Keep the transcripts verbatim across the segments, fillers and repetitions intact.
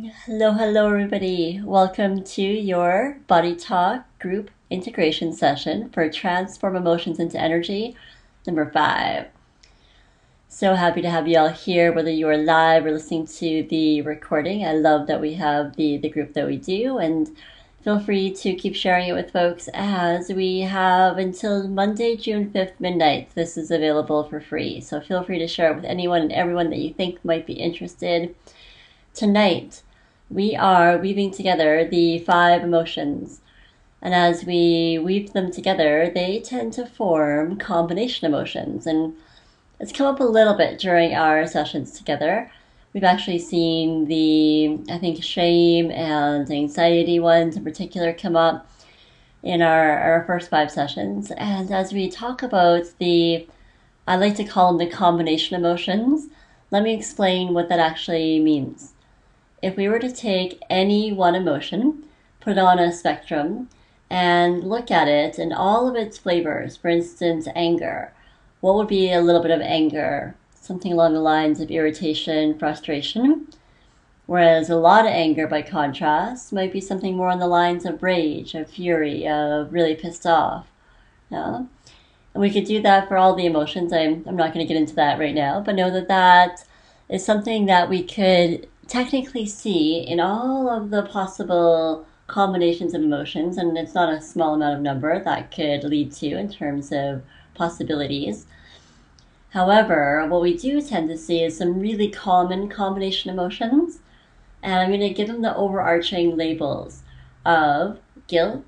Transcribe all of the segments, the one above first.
Hello, hello, everybody. Welcome to your Body Talk group integration session for Transform Emotions into Energy, number five. So happy to have you all here, whether you are live or listening to the recording. I love that we have the, the group that we do, and feel free to keep sharing it with folks as we have until Monday, June fifth, midnight. This is available for free. So feel free to share it with anyone and everyone that you think might be interested. Tonight, we are weaving together the five emotions. And as we weave them together, they tend to form combination emotions. And it's come up a little bit during our sessions together. We've actually seen the, I think, shame and anxiety ones in particular come up in our, our first five sessions. And as we talk about the, I like to call them the combination emotions, let me explain what that actually means. If we were to take any one emotion, put it on a spectrum, and look at it in all of its flavors, for instance, anger, what would be a little bit of anger? Something along the lines of irritation, frustration. Whereas a lot of anger, by contrast, might be something more on the lines of rage, of fury, of really pissed off. Yeah? And we could do that for all the emotions. I'm, I'm not going to get into that right now, but know that that is something that we could technically see in all of the possible combinations of emotions, and it's not a small amount of number that could lead to in terms of possibilities. However, what we do tend to see is some really common combination emotions, and I'm going to give them the overarching labels of guilt,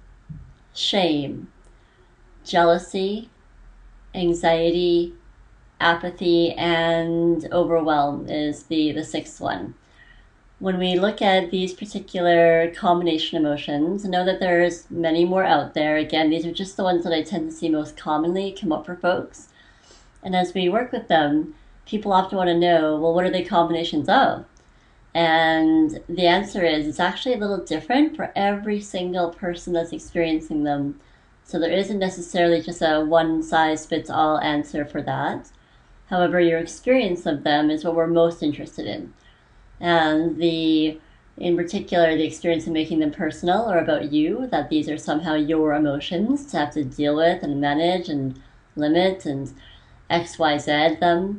shame, jealousy, anxiety, apathy, and overwhelm is the, the sixth one. When we look at these particular combination emotions, know that there's many more out there. Again, these are just the ones that I tend to see most commonly come up for folks. And as we work with them, people often want to know, well, what are they combinations of? And the answer is it's actually a little different for every single person that's experiencing them. So there isn't necessarily just a one-size-fits-all answer for that. However, your experience of them is what we're most interested in. And the, in particular, the experience of making them personal or about you, that these are somehow your emotions to have to deal with and manage and limit and X Y Z them.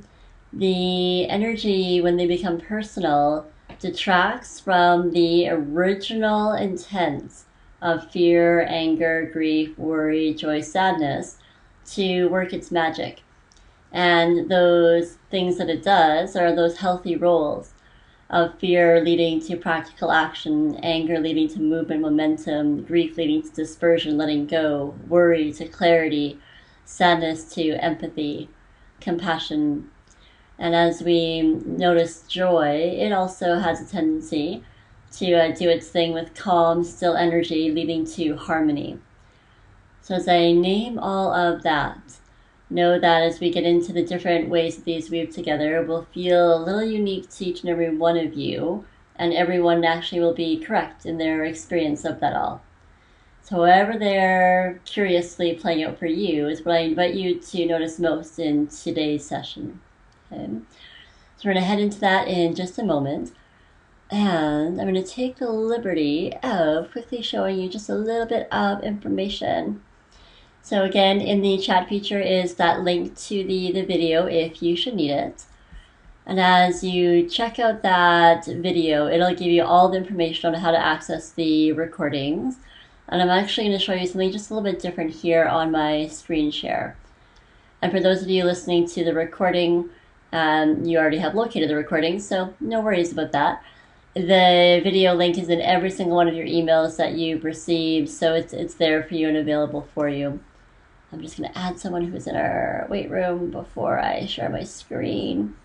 The energy, when they become personal, detracts from the original intent of fear, anger, grief, worry, joy, sadness to work its magic. And those things that it does are those healthy roles of fear leading to practical action, anger leading to movement, momentum, grief leading to dispersion, letting go, worry to clarity, sadness to empathy, compassion. And as we notice joy, it also has a tendency to uh, do its thing with calm, still energy leading to harmony. So as I name all of that, know that as we get into the different ways that these weave together, will feel a little unique to each and every one of you, and everyone actually will be correct in their experience of that all. So however they're curiously playing out for you is what I invite you to notice most in today's session. Okay? So we're going to head into that in just a moment. And I'm going to take the liberty of quickly showing you just a little bit of information. So again, in the chat feature is that link to the, the video if you should need it. And as you check out that video, it'll give you all the information on how to access the recordings. And I'm actually going to show you something just a little bit different here on my screen share. And for those of you listening to the recording, um, you already have located the recording, so no worries about that. The video link is in every single one of your emails that you've received, so it's, it's there for you and available for you. I'm just going to add someone who's in our wait room before I share my screen.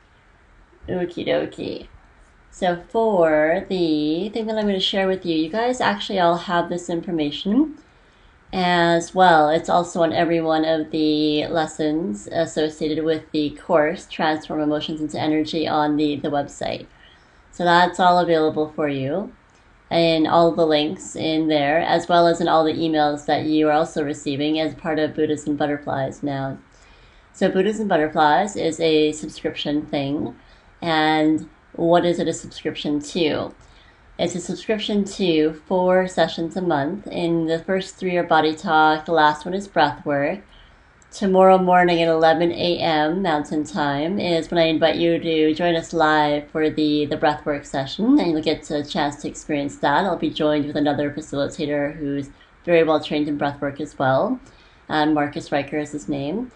Okie dokie. So for the thing that I'm going to share with you, you guys actually all have this information as well. It's also on every one of the lessons associated with the course, Transform Emotions into Energy, on the, the website. So that's all available for you. And all the links in there, as well as in all the emails that you are also receiving as part of Buddhas and Butterflies now. So Buddhas and Butterflies is a subscription thing, and what is it a subscription to? It's a subscription to four sessions a month. In the first three are body talk, the last one is breath work. Tomorrow morning at eleven a.m. Mountain Time is when I invite you to join us live for the, the breathwork session, and you'll get a chance to experience that. I'll be joined with another facilitator who's very well trained in breathwork as well. Um, Marcus Riker is his name.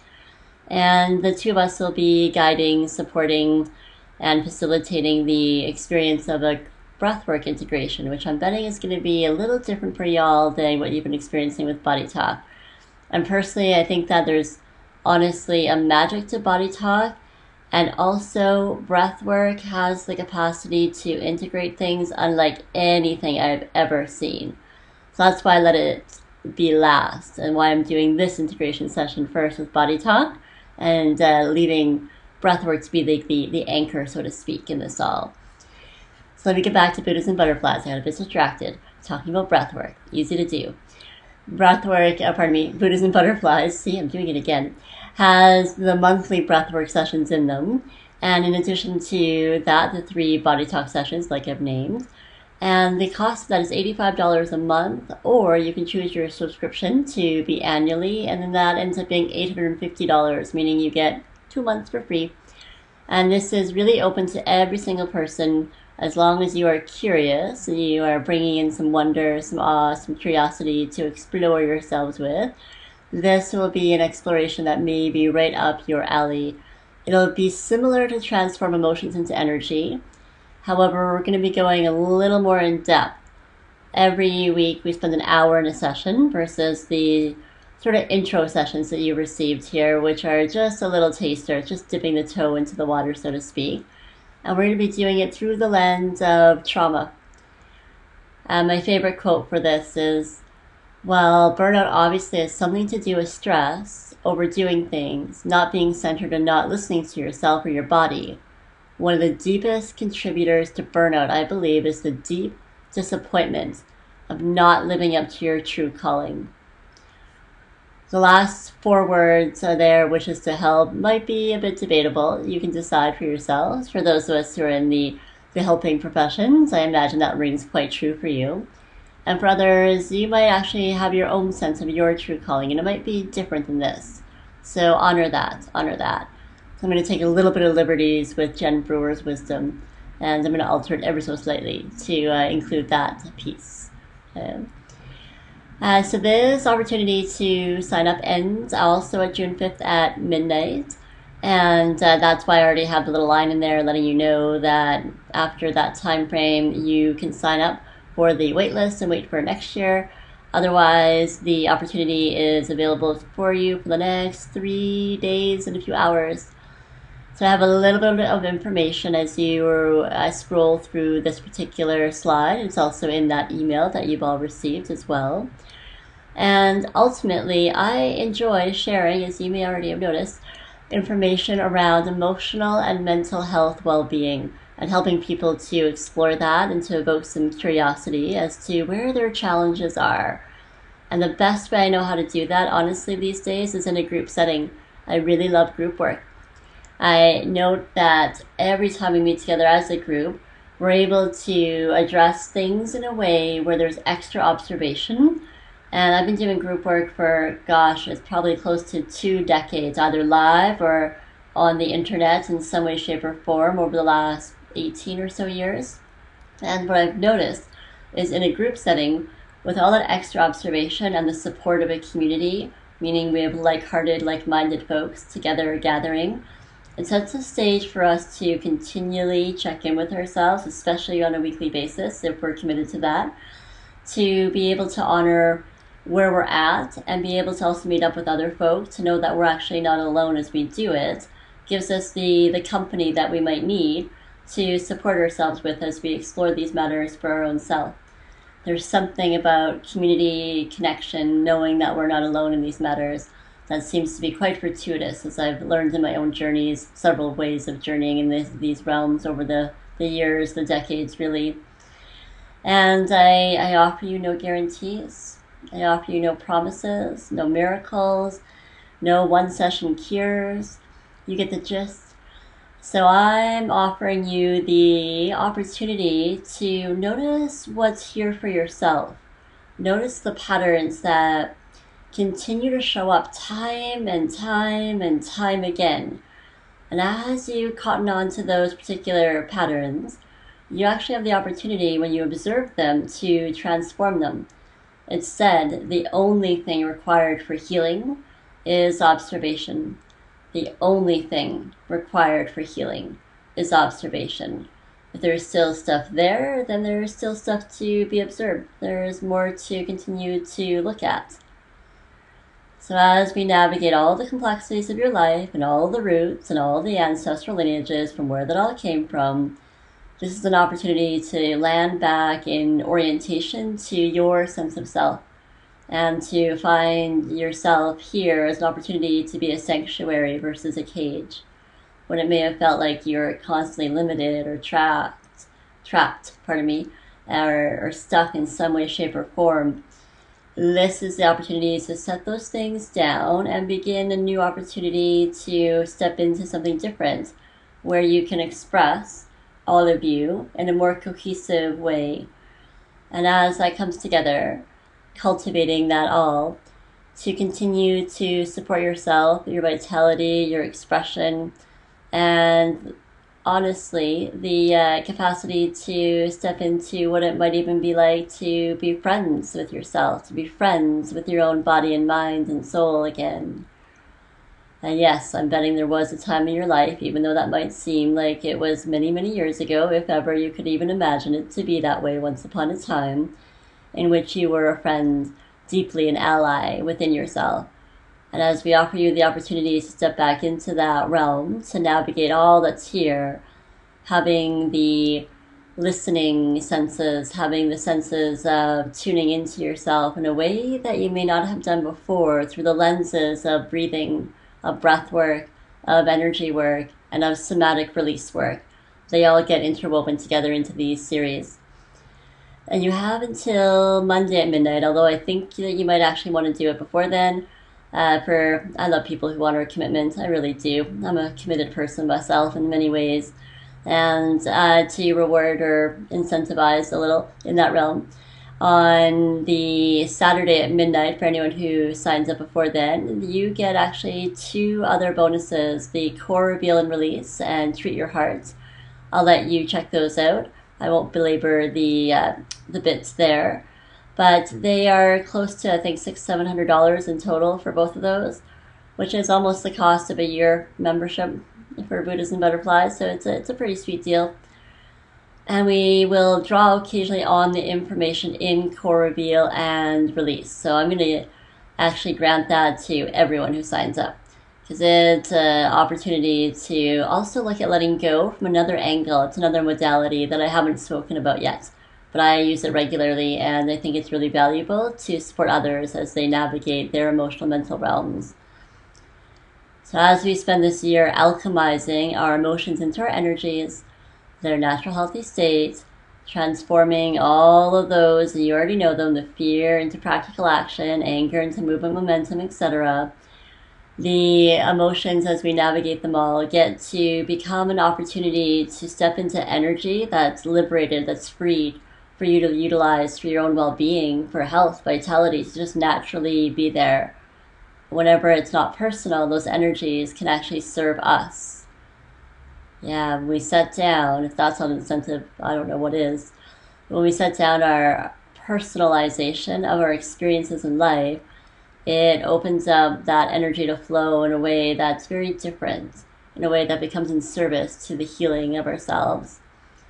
And the two of us will be guiding, supporting, and facilitating the experience of a breathwork integration, which I'm betting is going to be a little different for y'all than what you've been experiencing with Body Talk. And personally, I think that there's honestly a magic to Body Talk, and also breath work has the capacity to integrate things unlike anything I've ever seen. So that's why I let it be last, and why I'm doing this integration session first with Body Talk, and uh, leaving breath work to be the, the, the anchor, so to speak, in this all. So let me get back to Buddhas and Butterflies. I got a bit distracted talking about breath work. Easy to do. Breathwork, oh, pardon me, Buddhas and Butterflies, see, I'm doing it again, has the monthly breathwork sessions in them. And in addition to that, the three Body Talk sessions, like I've named. And the cost of that is eighty-five dollars a month, or you can choose your subscription to be annually, and then that ends up being eight hundred fifty dollars, meaning you get two months for free. And this is really open to every single person, as long as you are curious and you are bringing in some wonder, some awe, some curiosity to explore yourselves with. This will be an exploration that may be right up your alley. It'll be similar to Transform Emotions into Energy. However, we're going to be going a little more in depth. Every week we spend an hour in a session versus the sort of intro sessions that you received here, which are just a little taster, just dipping the toe into the water, so to speak. And we're going to be doing it through the lens of trauma. And my favorite quote for this is, while burnout obviously has something to do with stress, overdoing things, not being centered and not listening to yourself or your body, one of the deepest contributors to burnout, I believe, is the deep disappointment of not living up to your true calling. The last four words are there, which is to help, might be a bit debatable. You can decide for yourselves. For those of us who are in the, the helping professions, I imagine that rings quite true for you. And for others, you might actually have your own sense of your true calling, and it might be different than this. So honor that, honor that. So I'm going to take a little bit of liberties with Jen Brewer's wisdom, and I'm going to alter it ever so slightly to uh, include that piece. Um, Uh, so this opportunity to sign up ends also at June fifth at midnight. And uh, that's why I already have the little line in there letting you know that after that time frame, you can sign up for the waitlist and wait for next year. Otherwise, the opportunity is available for you for the next three days and a few hours. So I have a little bit of information as you uh, scroll through this particular slide. It's also in that email that you've all received as well. And ultimately, I enjoy sharing, as you may already have noticed, information around emotional and mental health well-being, and helping people to explore that and to evoke some curiosity as to where their challenges are. And the best way I know how to do that, honestly, these days is in a group setting. I really love group work. I note that every time we meet together as a group, we're able to address things in a way where there's extra observation. And I've been doing group work for, gosh, it's probably close to two decades, either live or on the internet in some way, shape, or form over the last eighteen or so years. And what I've noticed is in a group setting, with all that extra observation and the support of a community, meaning we have like-hearted, like-minded folks together gathering, it sets a stage for us to continually check in with ourselves, especially on a weekly basis, if we're committed to that, to be able to honor where we're at and be able to also meet up with other folks to know that we're actually not alone as we do it, gives us the, the company that we might need to support ourselves with as we explore these matters for our own self. There's something about community connection, knowing that we're not alone in these matters, that seems to be quite fortuitous, as I've learned in my own journeys, several ways of journeying in this, these realms over the, the years, the decades, really. And I, I offer you no guarantees. I offer you no promises, no miracles, no one-session cures. You get the gist. So I'm offering you the opportunity to notice what's here for yourself. Notice the patterns that continue to show up time and time and time again. And as you cotton on to those particular patterns, you actually have the opportunity, when you observe them, to transform them. It's said the only thing required for healing is observation. The only thing required for healing is observation. If there's still stuff there, then there's still stuff to be observed. There's more to continue to look at. So as we navigate all the complexities of your life and all the roots and all the ancestral lineages from where that all came from, this is an opportunity to land back in orientation to your sense of self, and to find yourself here as an opportunity to be a sanctuary versus a cage, when it may have felt like you're constantly limited or trapped, trapped, pardon me, or, or stuck in some way, shape, or form. This is the opportunity to set those things down and begin a new opportunity to step into something different, where you can express all of you in a more cohesive way. And as that comes together, cultivating that all, to continue to support yourself, your vitality, your expression, and honestly, the uh, capacity to step into what it might even be like to be friends with yourself, to be friends with your own body and mind and soul again. And yes, I'm betting there was a time in your life, even though that might seem like it was many, many years ago, if ever you could even imagine it to be that way once upon a time, in which you were a friend, deeply an ally within yourself. And as we offer you the opportunity to step back into that realm, to navigate all that's here, having the listening senses, having the senses of tuning into yourself in a way that you may not have done before, through the lenses of breathing, of breath work, of energy work, and of somatic release work. They all get interwoven together into these series. And you have until Monday at midnight, although I think that you might actually want to do it before then. Uh, for I love people who honor a commitment. I really do. I'm a committed person myself in many ways. And uh, to reward or incentivize a little in that realm, on the Saturday at midnight, for anyone who signs up before then, you get actually two other bonuses: the core reveal and release and treat your heart. I'll let you check those out. I won't belabor the uh, the bits there, but they are close to, I think, six, seven hundred dollars in total for both of those, which is almost the cost of a year membership for Buddhas and Butterflies. So it's a it's a pretty sweet deal. And we will draw occasionally on the information in core reveal and release. So I'm going to actually grant that to everyone who signs up, because it's an opportunity to also look at letting go from another angle. It's another modality that I haven't spoken about yet, but I use it regularly, and I think it's really valuable to support others as they navigate their emotional mental realms. So as we spend this year alchemizing our emotions into our energies, their natural healthy state, transforming all of those, and you already know them, the fear into practical action, anger into movement, momentum, et cetera, the emotions, as we navigate them all, get to become an opportunity to step into energy that's liberated, that's freed, for you to utilize for your own well-being, for health, vitality, to just naturally be there. Whenever it's not personal, those energies can actually serve us. Yeah, when we set down, if that's not incentive, I don't know what is. When we set down our personalization of our experiences in life, it opens up that energy to flow in a way that's very different, in a way that becomes in service to the healing of ourselves.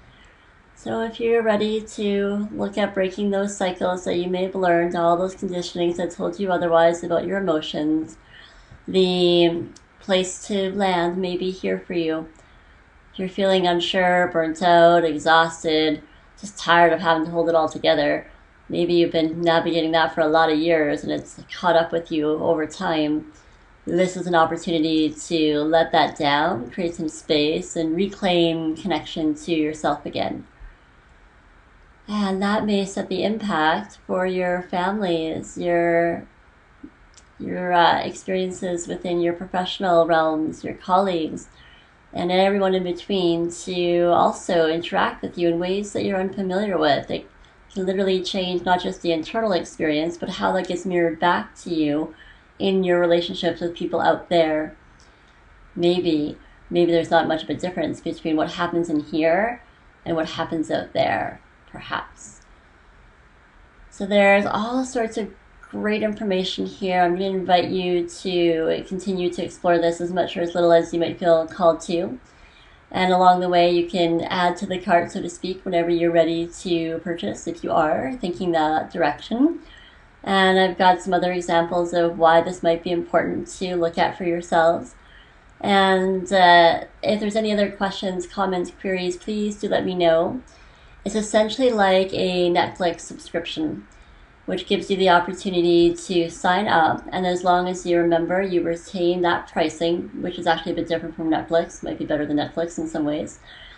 So if you're ready to look at breaking those cycles that you may have learned, all those conditionings that told you otherwise about your emotions, the place to land may be here for you. If you're feeling unsure, burnt out, exhausted, just tired of having to hold it all together, maybe you've been navigating that for a lot of years and it's caught up with you over time, this is an opportunity to let that down, create some space, and reclaim connection to yourself again. And that may set the impact for your families, your your uh, experiences within your professional realms, your colleagues, and everyone in between to also interact with you in ways that you're unfamiliar with. It can literally change not just the internal experience, but how that gets mirrored back to you in your relationships with people out there. Maybe, maybe there's not much of a difference between what happens in here and what happens out there, perhaps. So there's all sorts of great information here. I'm going to invite you to continue to explore this as much or as little as you might feel called to. And along the way, you can add to the cart, so to speak, whenever you're ready to purchase, if you are thinking that direction. And I've got some other examples of why this might be important to look at for yourselves. And uh, if there's any other questions, comments, queries, please do let me know. It's essentially like a Netflix subscription, which gives you the opportunity to sign up, and as long as you're a member, you retain that pricing, which is actually a bit different from Netflix, might be better than Netflix in some ways.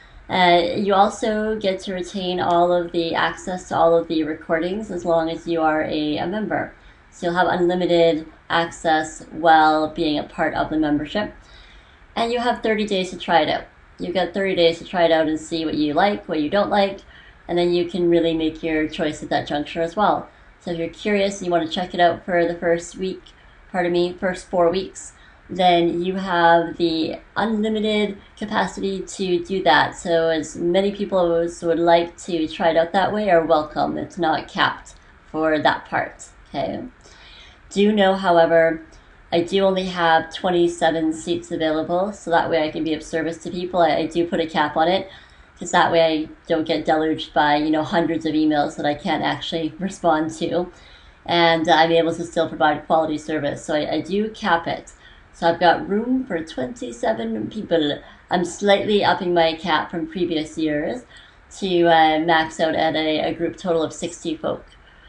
Uh, you also get to retain all of the access to all of the recordings as long as you are a, a member. So you'll have unlimited access while being a part of the membership. And you have thirty days to try it out. You've got thirty days to try it out and see what you like, what you don't like, and then you can really make your choice at that juncture as well. So if you're curious and you want to check it out for the first week, pardon me, first four weeks, then you have the unlimited capacity to do that. So as many people as would like to try it out that way are welcome. It's not capped for that part, okay? Do know, however, I do only have twenty-seven seats available, so that way I can be of service to people. I, I do put a cap on it, because that way I don't get deluged by, you know, hundreds of emails that I can't actually respond to. And uh, I'm able to still provide quality service. So I, I do cap it. So I've got room for twenty-seven people. I'm slightly upping my cap from previous years to uh, max out at a, a group total of sixty folk.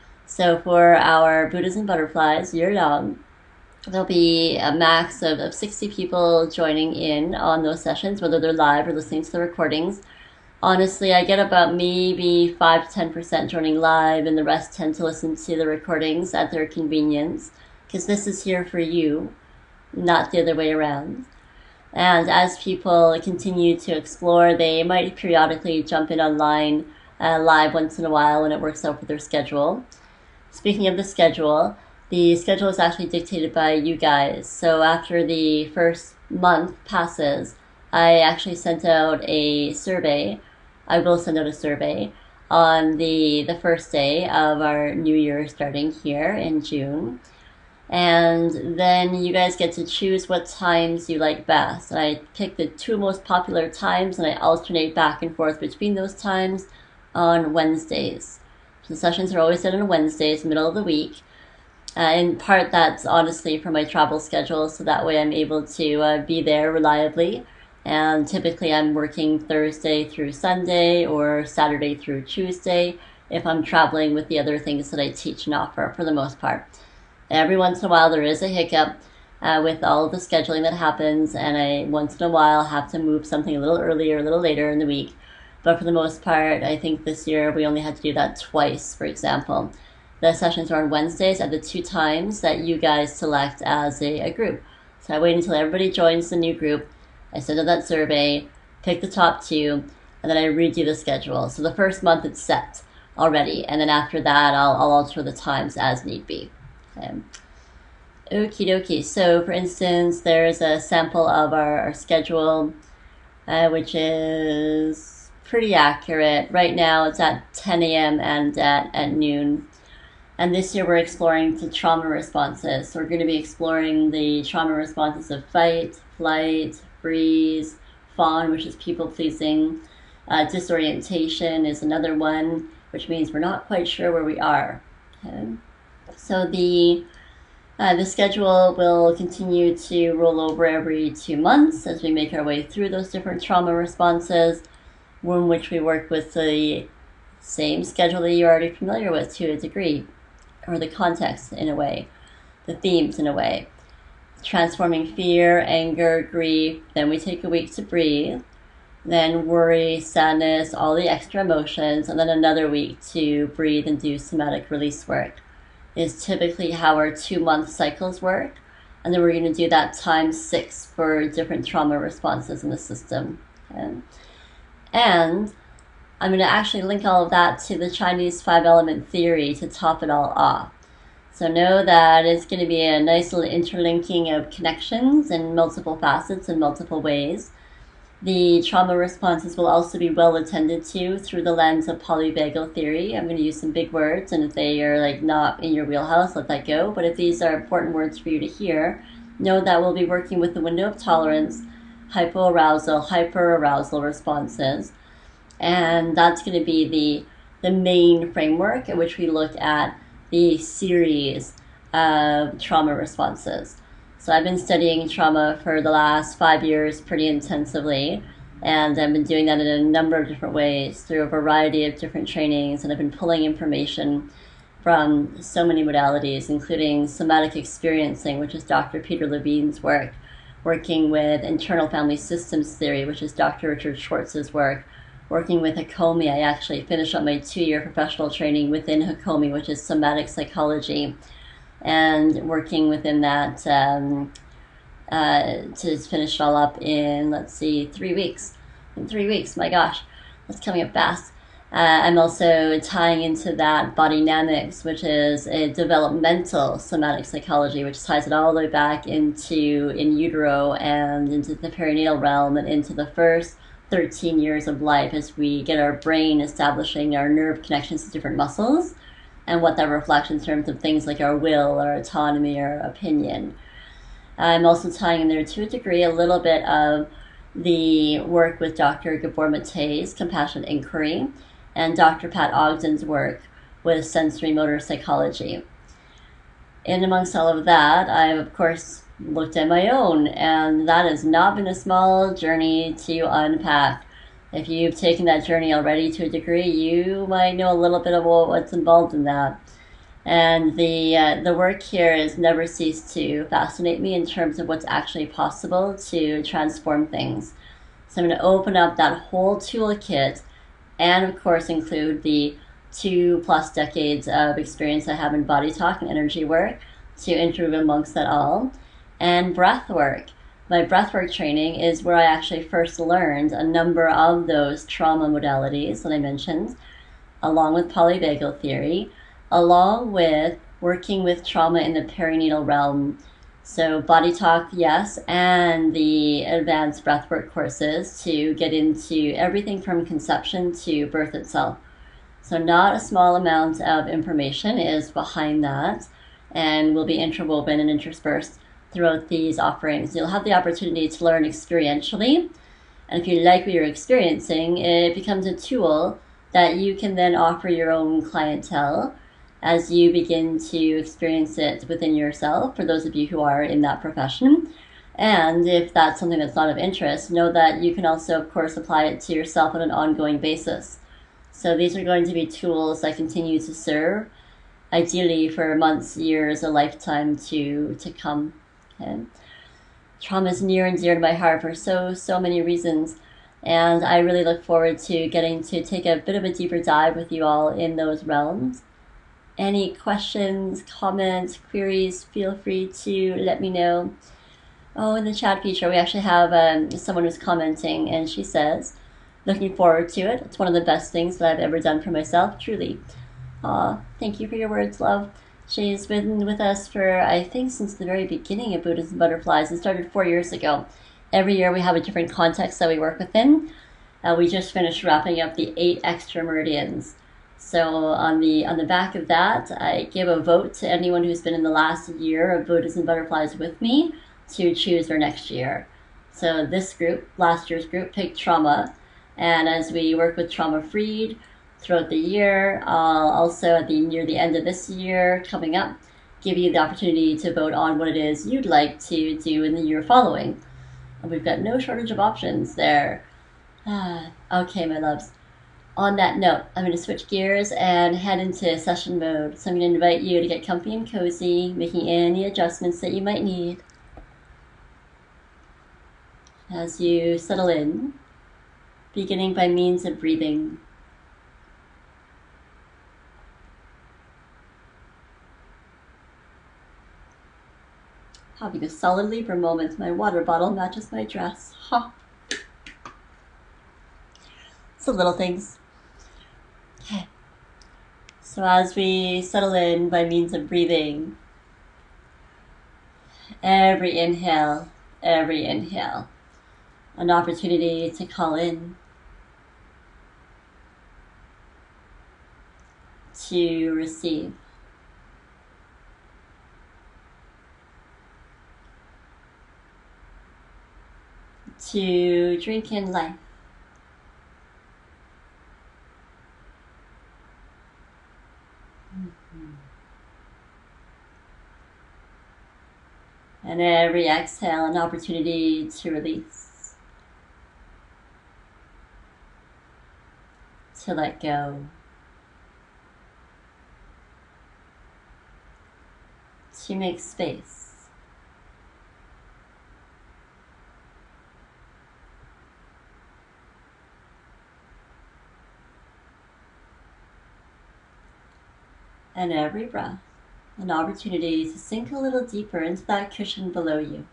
So for our Buddhas and Butterflies year long, there'll be a max of, of sixty people joining in on those sessions, whether they're live or listening to the recordings. Honestly, I get about maybe five to ten percent joining live, and the rest tend to listen to the recordings at their convenience, because this is here for you, not the other way around. And as people continue to explore, they might periodically jump in online uh, live once in a while when it works out with their schedule. Speaking of the schedule, the schedule is actually dictated by you guys. So after the first month passes, I actually sent out a survey. I will send out a survey on the the first day of our new year starting here in June. And then you guys get to choose what times you like best. And I pick the two most popular times, and I alternate back and forth between those times on Wednesdays. So the sessions are always done on Wednesdays, middle of the week. Uh, in part, that's honestly for my travel schedule, so that way I'm able to uh, be there reliably. And typically I'm working Thursday through Sunday or Saturday through Tuesday if I'm traveling with the other things that I teach and offer, for the most part. Every once in a while there is a hiccup uh, with all of the scheduling that happens, and I once in a while have to move something a little earlier, a little later in the week. But for the most part, I think this year we only had to do that twice, for example. The sessions are on Wednesdays at the two times that you guys select as a, a group. So I wait until everybody joins the new group. I send out that survey, pick the top two, and then I redo the schedule. So the first month it's set already, and then after that I'll, I'll alter the times as need be. Okay. Okie dokie. So for instance, there's a sample of our, our schedule, uh, which is pretty accurate. Right now it's at ten a.m. and at, at noon. And this year we're exploring the trauma responses. So we're going to be exploring the trauma responses of fight, flight, freeze, fawn, which is people-pleasing. Uh, disorientation is another one, which means we're not quite sure where we are. Okay. So the uh, the schedule will continue to roll over every two months as we make our way through those different trauma responses, in which we work with the same schedule that you're already familiar with to a degree, or the context in a way, the themes in a way. Transforming fear, anger, grief. Then we take a week to breathe. Then worry, sadness, all the extra emotions, and then another week to breathe and do somatic release work. Is typically how our two-month cycles work. And then we're going to do that times six for different trauma responses in the system. Okay? And I'm going to actually link all of that to the Chinese five-element theory to top it all off. So know that it's going to be a nice little interlinking of connections in multiple facets and multiple ways. The trauma responses will also be well attended to through the lens of polyvagal theory. I'm going to use some big words, and if they are like not in your wheelhouse, let that go. But if these are important words for you to hear, know that we'll be working with the window of tolerance, hypoarousal, hyperarousal responses, and that's going to be the the main framework in which we look at the series of trauma responses. So I've been studying trauma for the last five years pretty intensively, and I've been doing that in a number of different ways through a variety of different trainings, and I've been pulling information from so many modalities, including somatic experiencing, which is Doctor Peter Levine's work, working with internal family systems theory, which is Doctor Richard Schwartz's work, working with Hakomi. I actually finished up my two-year professional training within Hakomi, which is somatic psychology, and working within that um, uh, to finish it all up in, let's see, three weeks. In three weeks, my gosh, that's coming up fast. Uh, I'm also tying into that Bodynamics, which is a developmental somatic psychology, which ties it all the way back into in utero and into the perinatal realm and into the first thirteen years of life as we get our brain establishing our nerve connections to different muscles, and what that reflects in terms of things like our will, our autonomy, our opinion. I'm also tying in there to a degree a little bit of the work with Doctor Gabor Mate's Compassionate Inquiry and Doctor Pat Ogden's work with sensory motor psychology. And amongst all of that, I've of course looked at my own, and that has not been a small journey to unpack. If you've taken that journey already to a degree, you might know a little bit about what's involved in that. And the uh, the work here has never ceased to fascinate me in terms of what's actually possible to transform things. So I'm going to open up that whole toolkit, and of course include the two plus decades of experience I have in body talk and energy work to interweave amongst that all. And breath work. My breathwork training is where I actually first learned a number of those trauma modalities that I mentioned, along with polyvagal theory, along with working with trauma in the perinatal realm. So body talk, yes, and the advanced breathwork courses to get into everything from conception to birth itself. So not a small amount of information is behind that, and will be interwoven and interspersed throughout these offerings. You'll have the opportunity to learn experientially, and if you like what you're experiencing, it becomes a tool that you can then offer your own clientele as you begin to experience it within yourself, for those of you who are in that profession. And if that's something that's not of interest, know that you can also, of course, apply it to yourself on an ongoing basis. So these are going to be tools that continue to serve, ideally for months, years, a lifetime to, to come. Okay. Trauma is near and dear to my heart for so, so many reasons. And I really look forward to getting to take a bit of a deeper dive with you all in those realms. Any questions, comments, queries, feel free to let me know. Oh, in the chat feature, we actually have um, someone who's commenting, and she says, looking forward to it. It's one of the best things that I've ever done for myself, truly. Aw, thank you for your words, love. She's been with us for, I think, since the very beginning of Buddhas and Butterflies. It started four years ago. Every year we have a different context that we work within. Uh, we just finished wrapping up the eight extra meridians. So on the on the back of that, I give a vote to anyone who's been in the last year of Buddhas and Butterflies with me to choose their next year. So this group, last year's group, picked trauma. And as we work with Trauma Freed throughout the year, I'll also at the near the end of this year coming up, give you the opportunity to vote on what it is you'd like to do in the year following. And we've got no shortage of options there. Ah, okay, my loves. On that note, I'm going to switch gears and head into session mode. So I'm going to invite you to get comfy and cozy, making any adjustments that you might need. As you settle in, beginning by means of breathing. Having a solid Libra moment. My water bottle matches my dress. Huh. It's the little things. Okay. So as we settle in by means of breathing, every inhale, every inhale, an opportunity to call in, to receive, to drink in life. Mm-hmm. And every exhale, an opportunity to release, to let go, to make space. And every breath, an opportunity to sink a little deeper into that cushion below you.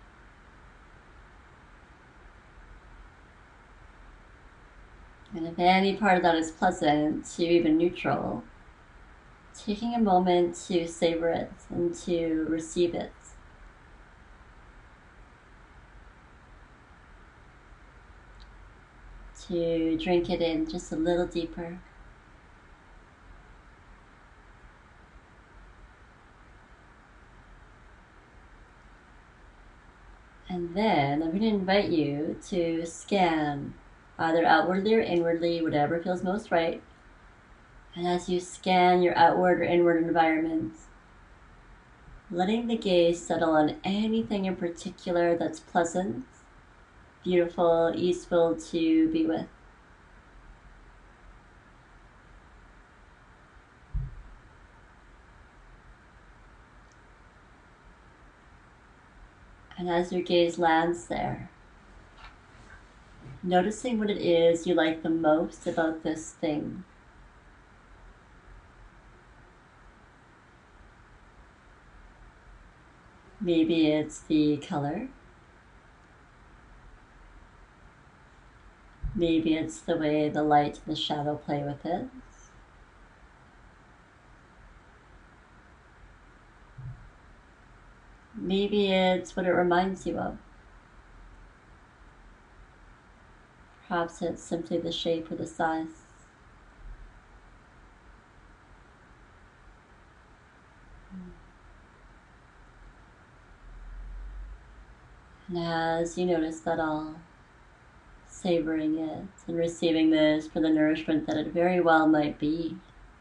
And if any part of that is pleasant to even neutral, taking a moment to savor it and to receive it. To drink it in just a little deeper. And then I'm going to invite you to scan either outwardly or inwardly, whatever feels most right. And as you scan your outward or inward environment, letting the gaze settle on anything in particular that's pleasant, beautiful, easeful to be with. And as your gaze lands there, noticing what it is you like the most about this thing. Maybe it's the color. Maybe it's the way the light and the shadow play with it. Maybe it's what it reminds you of. Perhaps it's simply the shape or the size. And as you notice that all, savoring it and receiving this for the nourishment that it very well might be.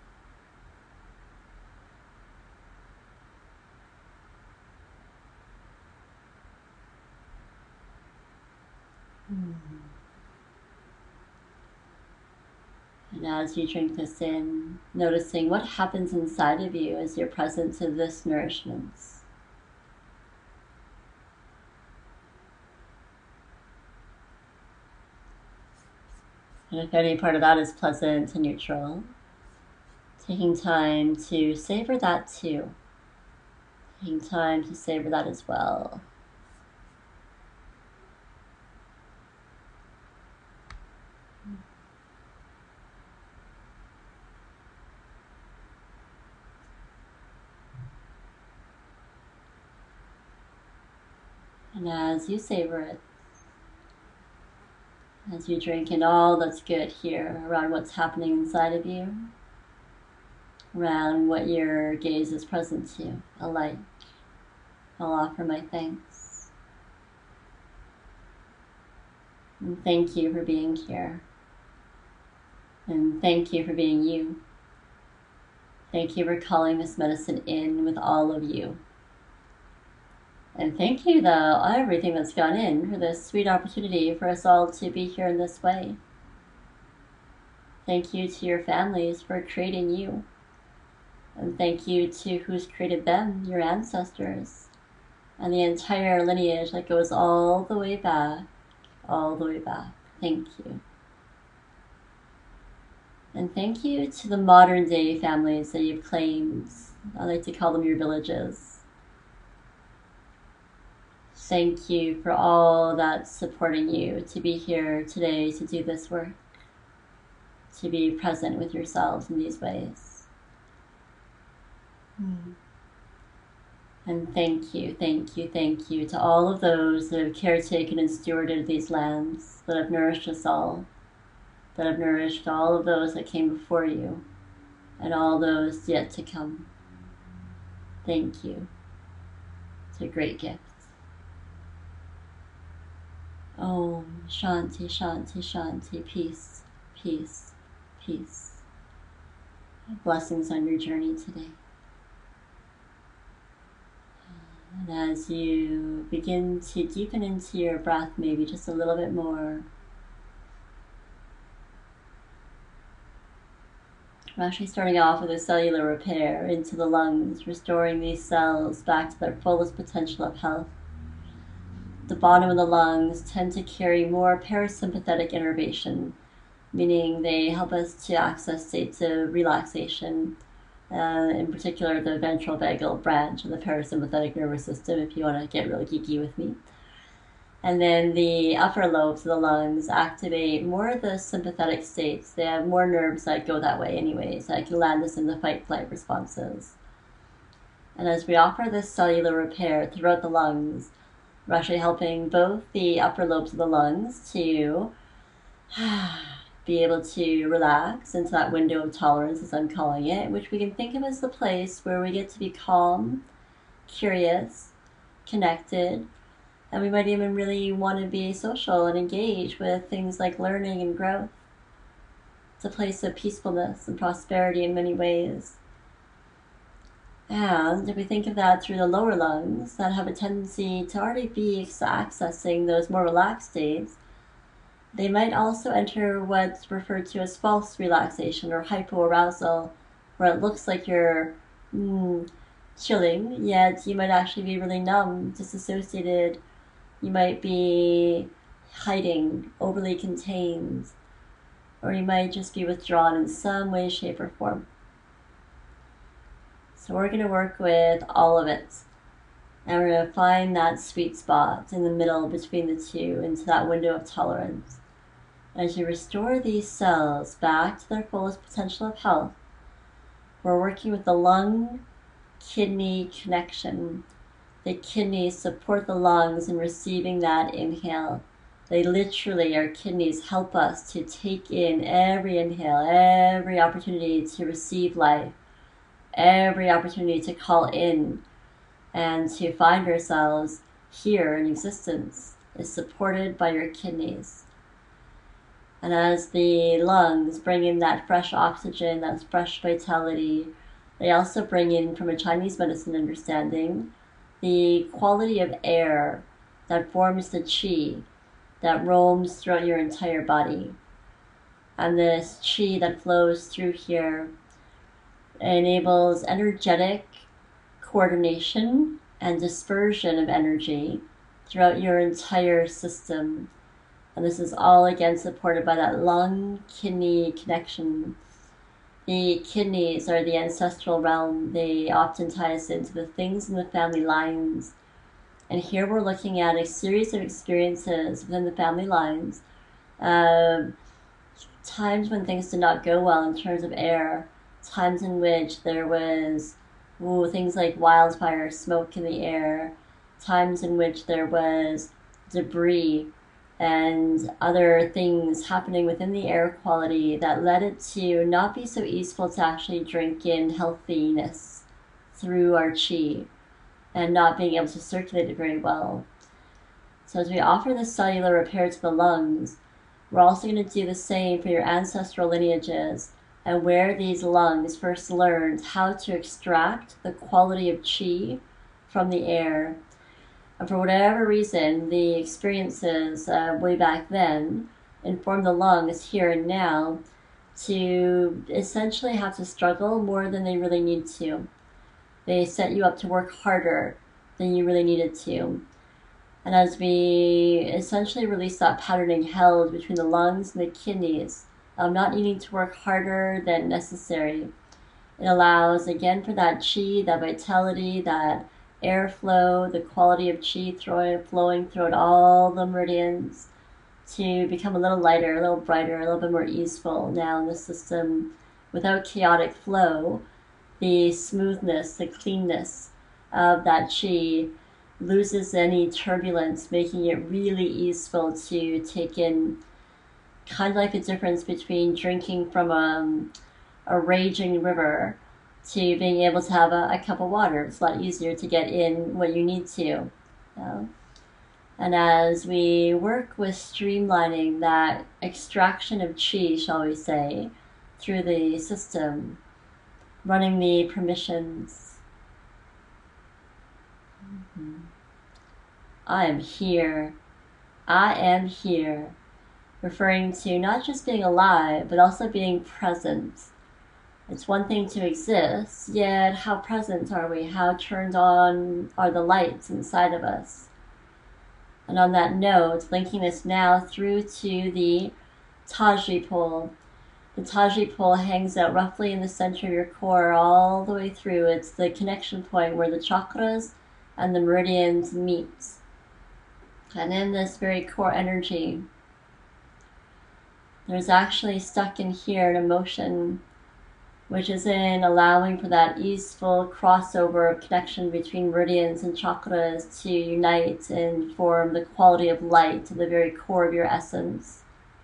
And as you drink this in, noticing what happens inside of you as you're present to this nourishment. And if any part of that is pleasant and neutral, taking time to savor that too. Taking time to savor that as well. And as you savor it, as you drink in all that's good here around what's happening inside of you, around what your gaze is present to, alike, I'll offer my thanks. And thank you for being here. And thank you for being you. Thank you for calling this medicine in with all of you. And thank you, though, everything that's gone in for this sweet opportunity for us all to be here in this way. Thank you to your families for creating you. And thank you to who's created them, your ancestors, and the entire lineage that goes all the way back, all the way back. Thank you. And thank you to the modern day families that you've claimed. I like to call them your villages. thank you for all that's supporting you to be here today to do this work, to be present with yourselves in these ways. Mm. And thank you, thank you, thank you to all of those that have caretaken and stewarded these lands, that have nourished us all, that have nourished all of those that came before you, and all those yet to come. Thank you. It's a great gift. Om Shanti, Shanti, Shanti, peace, peace, peace. Blessings on your journey today. And as you begin to deepen into your breath, maybe just a little bit more, I'm actually starting off with a cellular repair into the lungs, restoring these cells back to their fullest potential of health. The bottom of the lungs tend to carry more parasympathetic innervation, meaning they help us to access states of relaxation, uh, in particular the ventral vagal branch of the parasympathetic nervous system, if you want to get really geeky with me. And then the upper lobes of the lungs activate more of the sympathetic states. They have more nerves that go that way anyways, that can land us in the fight-flight responses. And as we offer this cellular repair throughout the lungs, we're actually helping both the upper lobes of the lungs to be able to relax into that window of tolerance, as I'm calling it, which we can think of as the place where we get to be calm, curious, connected, and we might even really want to be social and engage with things like learning and growth. It's a place of peacefulness and prosperity in many ways. And if we think of that through the lower lungs that have a tendency to already be accessing those more relaxed states, they might also enter what's referred to as false relaxation or hypoarousal, where it looks like you're mm, chilling, yet you might actually be really numb, disassociated. You might be hiding, overly contained, or you might just be withdrawn in some way, shape, or form. So we're going to work with all of it. And we're going to find that sweet spot in the middle between the two, into that window of tolerance. As you restore these cells back to their fullest potential of health, we're working with the lung-kidney connection. The kidneys support the lungs in receiving that inhale. They literally, our kidneys, help us to take in every inhale, every opportunity to receive life, every opportunity to call in and to find ourselves here in existence is supported by your kidneys. And as the lungs bring in that fresh oxygen, that fresh vitality, they also bring in, from a Chinese medicine understanding, the quality of air that forms the qi that roams throughout your entire body. And this qi that flows through here enables energetic coordination and dispersion of energy throughout your entire system. And this is all again supported by that lung-kidney connection. The kidneys are the ancestral realm. They often tie us into the things in the family lines. And here we're looking at a series of experiences within the family lines, uh, times when things did not go well in terms of air, times in which there was ooh, things like wildfire, smoke in the air, times in which there was debris and other things happening within the air quality that led it to not be so easeful to actually drink in healthiness through our qi and not being able to circulate it very well. So as we offer this cellular repair to the lungs, we're also going to do the same for your ancestral lineages and where these lungs first learned how to extract the quality of qi from the air. And for whatever reason, the experiences uh, way back then informed the lungs here and now to essentially have to struggle more than they really need to. They set you up to work harder than you really needed to. And as we essentially release that patterning held between the lungs and the kidneys of not needing to work harder than necessary, it allows, again, for that qi, that vitality, that airflow, the quality of chi throwing, flowing throughout all the meridians to become a little lighter, a little brighter, a little bit more easeful now in the system without chaotic flow. The smoothness, the cleanness of that chi loses any turbulence, making it really easeful to take in, kind of like the difference between drinking from a, a raging river to being able to have a, a cup of water. It's a lot easier to get in what you need to. You know? And as we work with streamlining that extraction of chi, shall we say, through the system, running the permissions. Mm-hmm. I am here. I am here. Referring to not just being alive, but also being present. It's one thing to exist, yet how present are we? How turned on are the lights inside of us? And on that note, linking this now through to the Taji pole. The Taji pole hangs out roughly in the center of your core all the way through. It's the connection point where the chakras and the meridians meet. And in this very core energy, there's actually stuck in here an emotion which is in allowing for that easeful crossover of connection between meridians and chakras to unite and form the quality of light to the very core of your essence.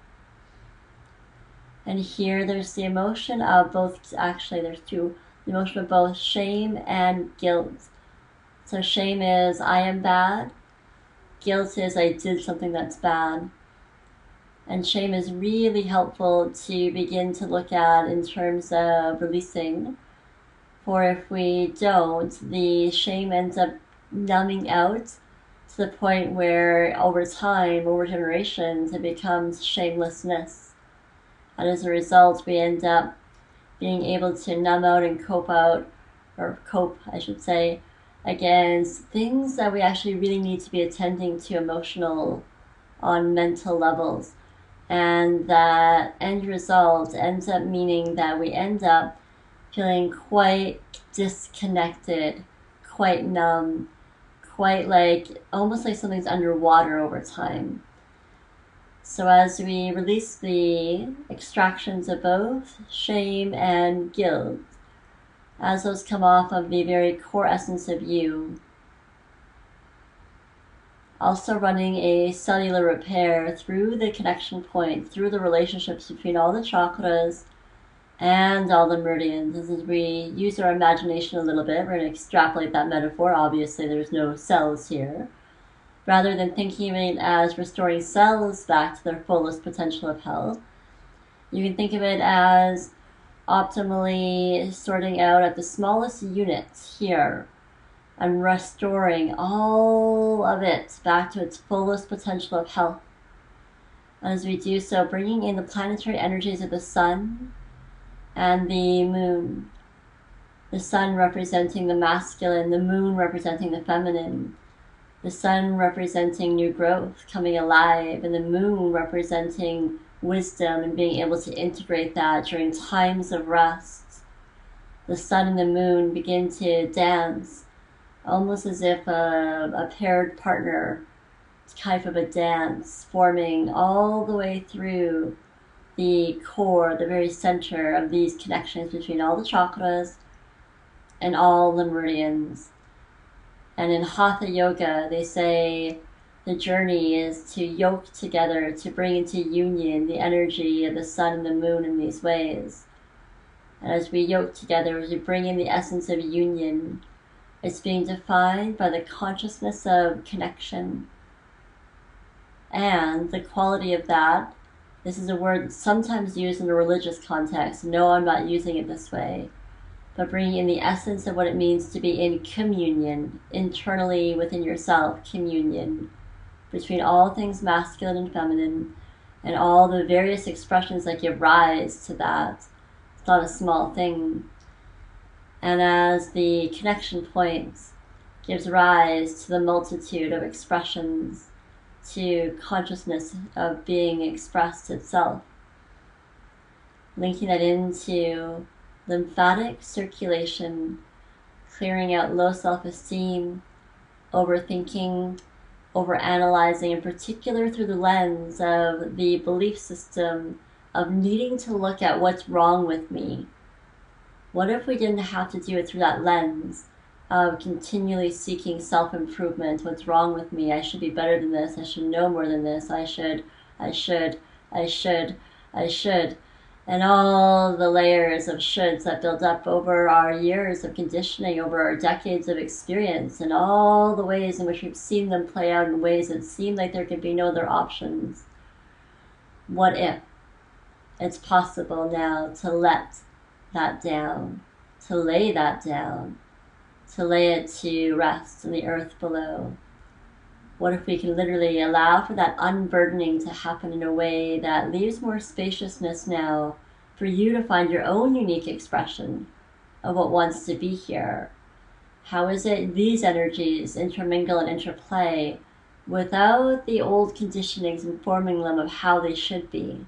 And here there's the emotion of both, actually there's two, the emotion of both shame and guilt. So shame is, I am bad. Guilt is, I did something that's bad. And shame is really helpful to begin to look at in terms of releasing. For if we don't, the shame ends up numbing out to the point where over time, over generations, it becomes shamelessness. And as a result, we end up being able to numb out and cope out, or cope, I should say, against things that we actually really need to be attending to emotional, on mental levels. And that end result ends up meaning that we end up feeling quite disconnected, quite numb, quite like, almost like something's underwater over time. So as we release the extractions of both shame and guilt, as those come off of the very core essence of you, also running a cellular repair through the connection point, through the relationships between all the chakras and all the meridians. As we use our imagination a little bit, we're going to extrapolate that metaphor. Obviously, there's no cells here. Rather than thinking of it as restoring cells back to their fullest potential of health, you can think of it as optimally sorting out at the smallest units here and restoring all of it back to its fullest potential of health. As we do so, bringing in the planetary energies of the sun and the moon. The sun representing the masculine, the moon representing the feminine. The sun representing new growth, coming alive, and the moon representing wisdom and being able to integrate that during times of rest. The sun and the moon begin to dance, almost as if a, a paired partner type of a dance, forming all the way through the core, the very center of these connections between all the chakras and all the meridians. And in Hatha Yoga, they say the journey is to yoke together, to bring into union the energy of the sun and the moon in these ways. And as we yoke together, as we bring in the essence of union, it's being defined by the consciousness of connection. And the quality of that, this is a word that's sometimes used in a religious context. No, I'm not using it this way. But bringing in the essence of what it means to be in communion, internally within yourself, communion, between all things masculine and feminine, and all the various expressions that give rise to that. It's not a small thing. And as the connection point gives rise to the multitude of expressions, to consciousness of being expressed itself, linking that into lymphatic circulation, clearing out low self-esteem, overthinking, overanalyzing, in particular through the lens of the belief system of needing to look at what's wrong with me. What if we didn't have to do it through that lens of continually seeking self-improvement? What's wrong with me? I should be better than this. I should know more than this. I should, I should, I should, I should. And all the layers of shoulds that build up over our years of conditioning, over our decades of experience, and all the ways in which we've seen them play out in ways that seem like there could be no other options. What if it's possible now to let that down, to lay that down, to lay it to rest in the earth below? What if we can literally allow for that unburdening to happen in a way that leaves more spaciousness now for you to find your own unique expression of what wants to be here? How is it these energies intermingle and interplay without the old conditionings informing them of how they should be?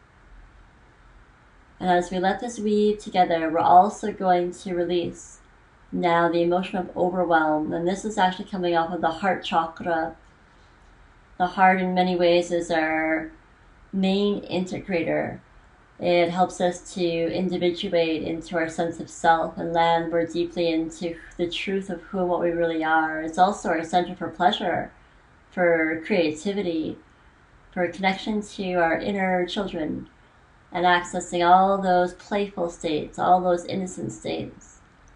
And as we let this weave together, we're also going to release now the emotion of overwhelm. And this is actually coming off of the heart chakra. The heart in many ways is our main integrator. It helps us to individuate into our sense of self and land more deeply into the truth of who and what we really are. It's also our center for pleasure, for creativity, for connection to our inner children, and accessing all those playful states, all those innocent states.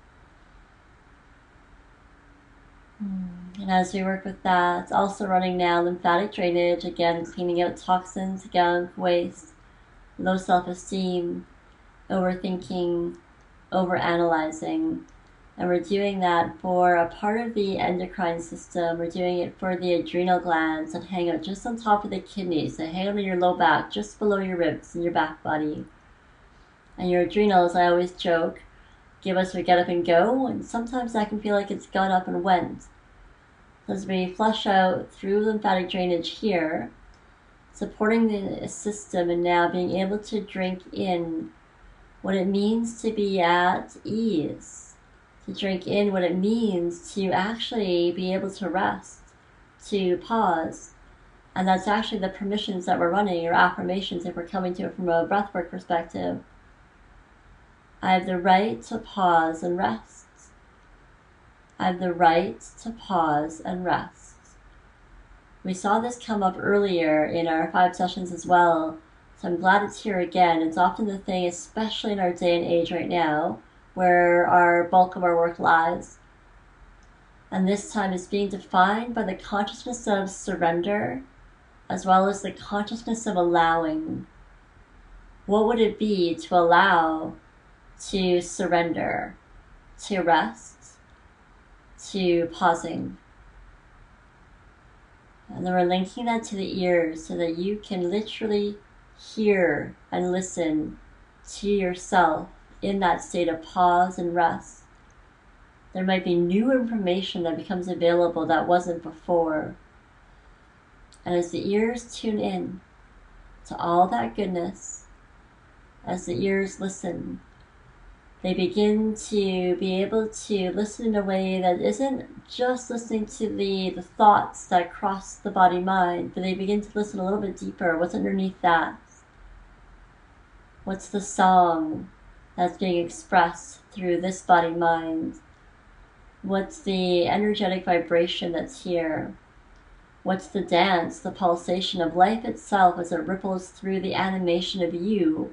And as we work with that, also running now lymphatic drainage, again cleaning out toxins, gunk, waste, low self-esteem, overthinking, overanalyzing. And we're doing that for a part of the endocrine system. We're doing it for the adrenal glands that hang out just on top of the kidneys, that hang out in your low back, just below your ribs in your back body. And your adrenals, I always joke, give us a get up and go, and sometimes that can feel like it's got up and went. So as we flush out through lymphatic drainage here, supporting the system and now being able to drink in what it means to be at ease, to drink in what it means to actually be able to rest, to pause. And that's actually the permissions that we're running, or affirmations if we're coming to it from a breathwork perspective. I have the right to pause and rest. I have the right to pause and rest. We saw this come up earlier in our five sessions as well, so I'm glad it's here again. It's often the thing, especially in our day and age right now, where our bulk of our work lies. And this time is being defined by the consciousness of surrender, as well as the consciousness of allowing. What would it be to allow, to surrender, to rest, to pausing? And then we're linking that to the ears so that you can literally hear and listen to yourself in that state of pause and rest. There might be new information that becomes available that wasn't before. And as the ears tune in to all that goodness, as the ears listen, they begin to be able to listen in a way that isn't just listening to the, the thoughts that cross the body-mind, but they begin to listen a little bit deeper. What's underneath that? What's the song that's being expressed through this body-mind? What's the energetic vibration that's here? What's the dance, the pulsation of life itself as it ripples through the animation of you?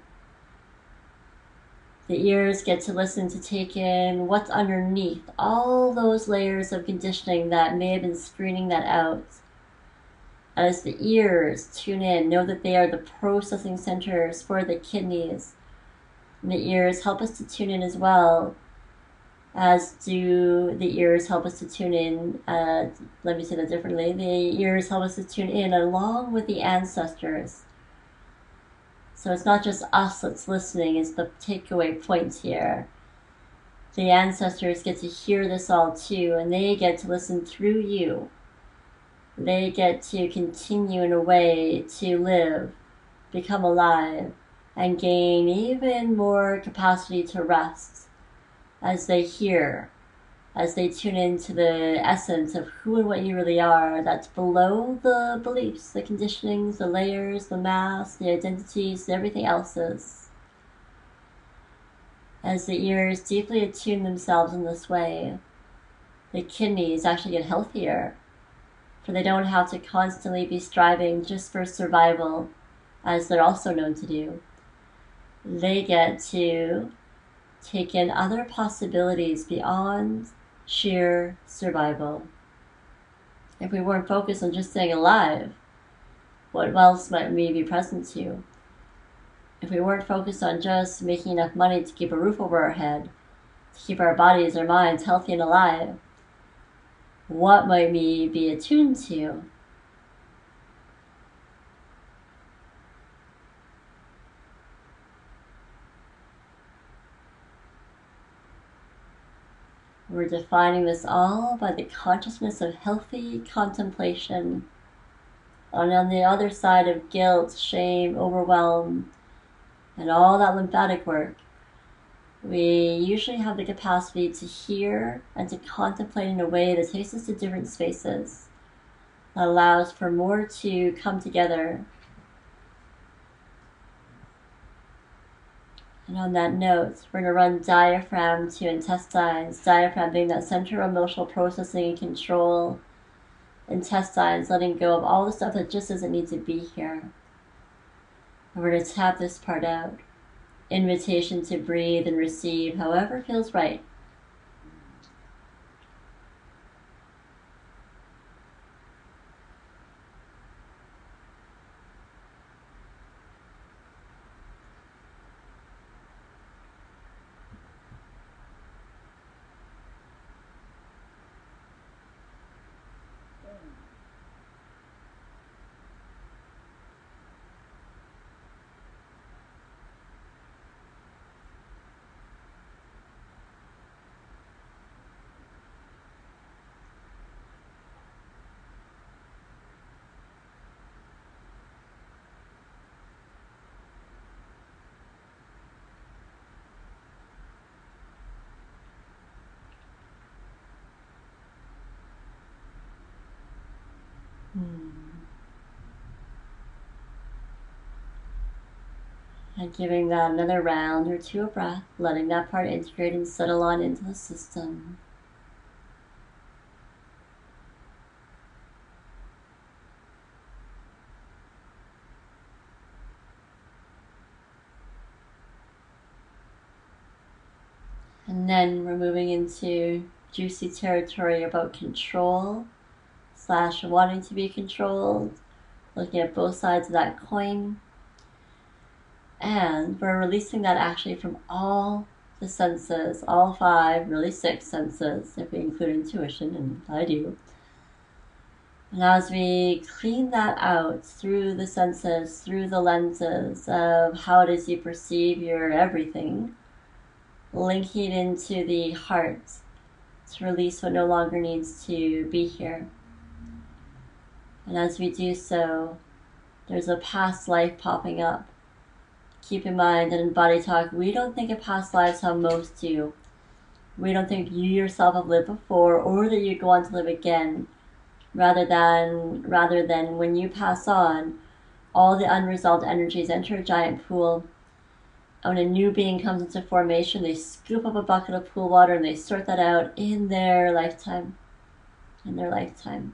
The ears get to listen, to take in what's underneath all those layers of conditioning that may have been screening that out. As the ears tune in, know that they are the processing centers for the kidneys. And the ears help us to tune in as well, as do the ears help us to tune in, uh, let me say that differently, the ears help us to tune in along with the ancestors. So it's not just us that's listening, is the takeaway point here. The ancestors get to hear this all too, and they get to listen through you. They get to continue in a way to live, become alive, and gain even more capacity to rest as they hear as they tune into the essence of who and what you really are, that's below the beliefs, the conditionings, the layers, the masks, the identities, everything else is. As the ears deeply attune themselves in this way, the kidneys actually get healthier, for they don't have to constantly be striving just for survival, as they're also known to do. They get to take in other possibilities beyond sheer survival. If we weren't focused on just staying alive, what else might we be present to? If we weren't focused on just making enough money to keep a roof over our head, to keep our bodies, our minds healthy and alive, what might we be attuned to? We're defining this all by the consciousness of healthy contemplation. And on the other side of guilt, shame, overwhelm, and all that lymphatic work, we usually have the capacity to hear and to contemplate in a way that takes us to different spaces, that allows for more to come together. And on that note, we're going to run diaphragm to intestines, diaphragm being that center of emotional processing and control, intestines letting go of all the stuff that just doesn't need to be here. And we're going to tap this part out. Invitation to breathe and receive however feels right. Hmm. And giving that another round or two of breath, letting that part integrate and settle on into the system. And then we're moving into juicy territory about control slash wanting to be controlled, looking at both sides of that coin. And we're releasing that actually from all the senses, all five, really six senses, if we include intuition, and I do. And as we clean that out through the senses, through the lenses of how it is you perceive your everything, linking into the heart to release what no longer needs to be here. And as we do so, there's a past life popping up. Keep in mind that in Body Talk, we don't think of past lives how most do. We don't think you yourself have lived before or that you go on to live again. Rather than, rather than when you pass on, all the unresolved energies enter a giant pool. And when a new being comes into formation, they scoop up a bucket of pool water and they sort that out in their lifetime. In their lifetime.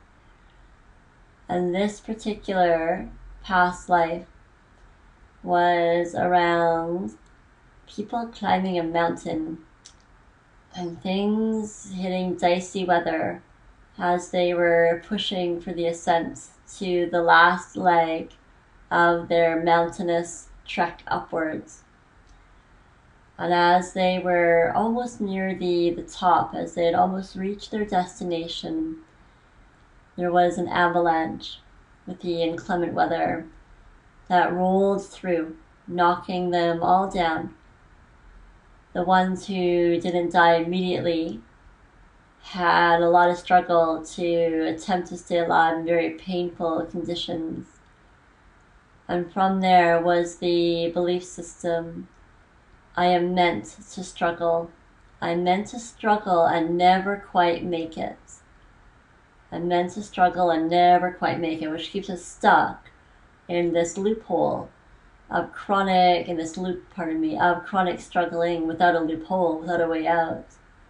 And this particular past life was around people climbing a mountain and things hitting dicey weather as they were pushing for the ascent to the last leg of their mountainous trek upwards. And as they were almost near the, the top, as they had almost reached their destination, there was an avalanche with the inclement weather that rolled through, knocking them all down. The ones who didn't die immediately had a lot of struggle to attempt to stay alive in very painful conditions. And from there was the belief system, I am meant to struggle. I'm meant to struggle and never quite make it. I'm meant to struggle and never quite make it, which keeps us stuck in this loophole of chronic, in this loop, pardon me, of chronic struggling without a loophole, without a way out.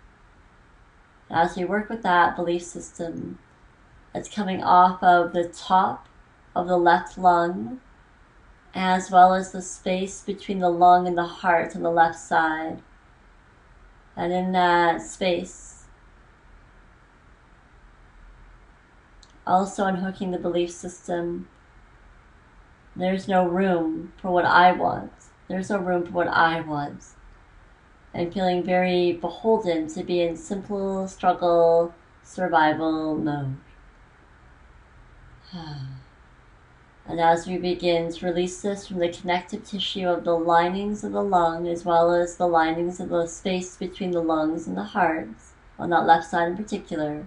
As we work with that belief system, it's coming off of the top of the left lung, as well as the space between the lung and the heart on the left side. And in that space, also unhooking the belief system, there's no room for what I want. There's no room for what I want. And feeling very beholden to be in simple struggle, survival mode. And as we begin to release this from the connective tissue of the linings of the lung, as well as the linings of the space between the lungs and the heart, on that left side in particular,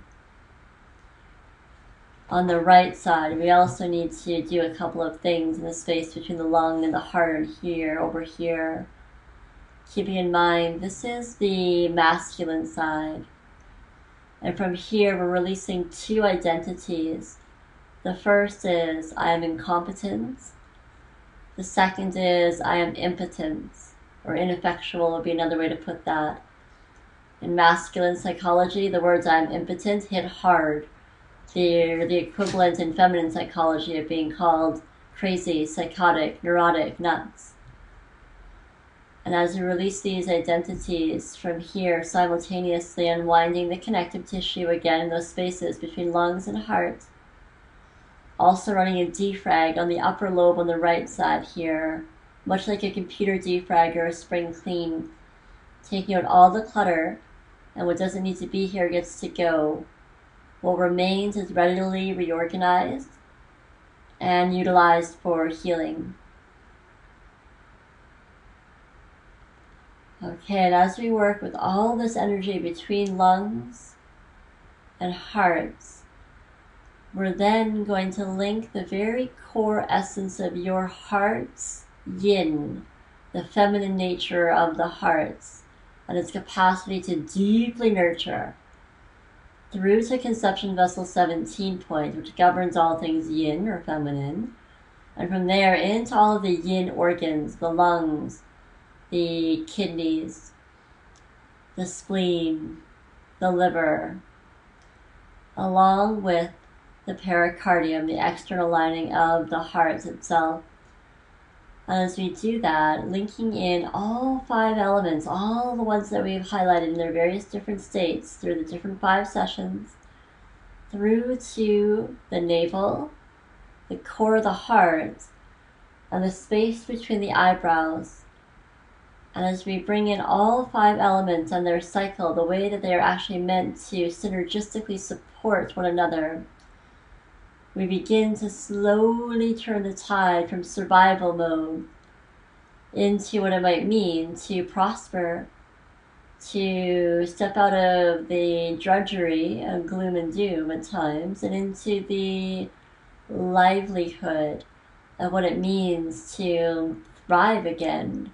on the right side, we also need to do a couple of things in the space between the lung and the heart, and here, over here. Keeping in mind, this is the masculine side. And from here, we're releasing two identities. The first is, I am incompetent. The second is, I am impotent, or ineffectual would be another way to put that. In masculine psychology, the words I am impotent hit hard. They're the equivalent in feminine psychology of being called crazy, psychotic, neurotic, nuts. And as we release these identities from here, simultaneously unwinding the connective tissue again in those spaces between lungs and heart, also running a defrag on the upper lobe on the right side here, much like a computer defrag or a spring clean, taking out all the clutter, and what doesn't need to be here gets to go. What remains is readily reorganized and utilized for healing. Okay, and as we work with all this energy between lungs and hearts, we're then going to link the very core essence of your heart's yin, the feminine nature of the hearts, and its capacity to deeply nurture, through to conception vessel seventeen point, which governs all things yin or feminine, and from there into all of the yin organs, the lungs, the kidneys, the spleen, the liver, along with the pericardium, the external lining of the heart itself. And as we do that, linking in all five elements, all the ones that we've highlighted in their various different states through the different five sessions, through to the navel, the core of the heart, and the space between the eyebrows. And as we bring in all five elements and their cycle, the way that they are actually meant to synergistically support one another, we begin to slowly turn the tide from survival mode into what it might mean to prosper, to step out of the drudgery of gloom and doom at times, and into the livelihood of what it means to thrive again.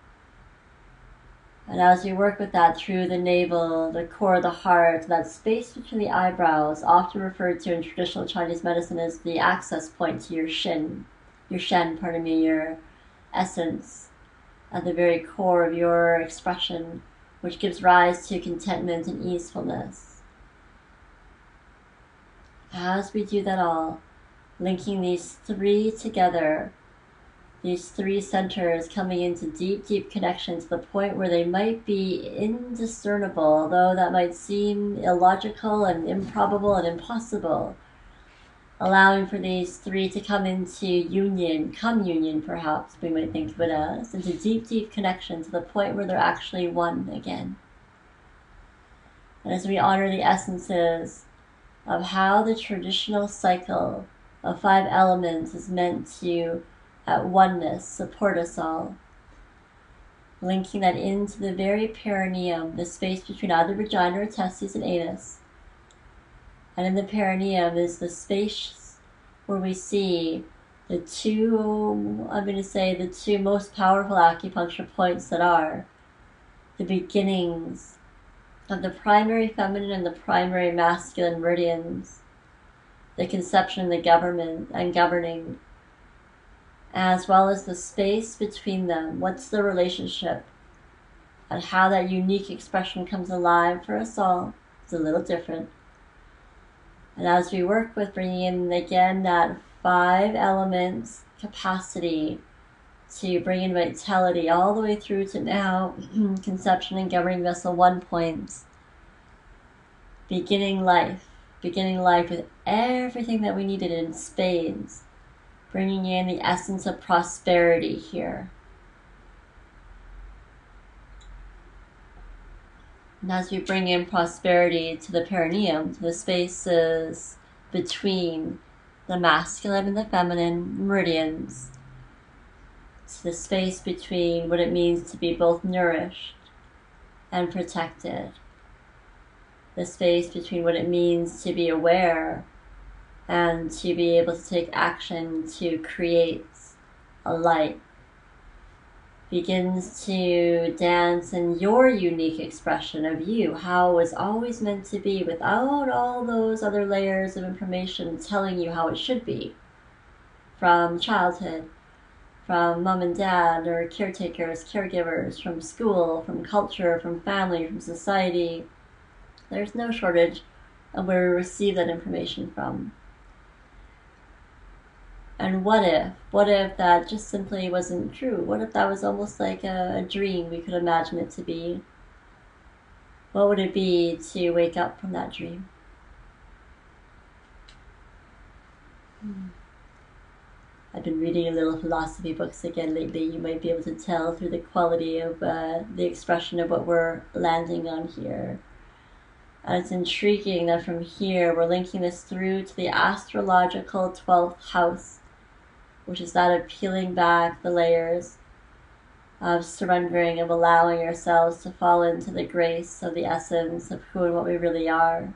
And as we work with that through the navel, the core of the heart, that space between the eyebrows, often referred to in traditional Chinese medicine as the access point to your shin, your shen, pardon me, your essence, at the very core of your expression, which gives rise to contentment and easefulness. As we do that all, linking these three together, these three centers coming into deep, deep connection to the point where they might be indiscernible, although that might seem illogical and improbable and impossible. Allowing for these three to come into union, communion perhaps, we might think of it as, into deep, deep connection to the point where they're actually one again. And as we honor the essences of how the traditional cycle of five elements is meant to at oneness support us all, linking that into the very perineum, the space between either vagina or testes and anus. And in the perineum is the space where we see the two, I'm going to say the two most powerful acupuncture points that are the beginnings of the primary feminine and the primary masculine meridians, the conception and the government and governing, as well as the space between them. What's the relationship? And how that unique expression comes alive for us all is a little different. And as we work with bringing in again that five elements capacity to bring in vitality all the way through to now conception and governing vessel one points, beginning life, beginning life with everything that we needed in spades, bringing in the essence of prosperity here. And as we bring in prosperity to the perineum, to the spaces between the masculine and the feminine meridians, to the space between what it means to be both nourished and protected, the space between what it means to be aware and to be able to take action to create a light, begins to dance in your unique expression of you, how it was always meant to be, without all those other layers of information telling you how it should be, from childhood, from mom and dad or caretakers, caregivers, from school, from culture, from family, from society. There's no shortage of where we receive that information from. And what if? What if that just simply wasn't true? What if that was almost like a, a dream we could imagine it to be? What would it be to wake up from that dream? Hmm. I've been reading a little philosophy books again lately. You might be able to tell through the quality of uh, the expression of what we're landing on here. And it's intriguing that from here we're linking this through to the astrological twelfth house, which is that of peeling back the layers, of surrendering, of allowing ourselves to fall into the grace of the essence of who and what we really are.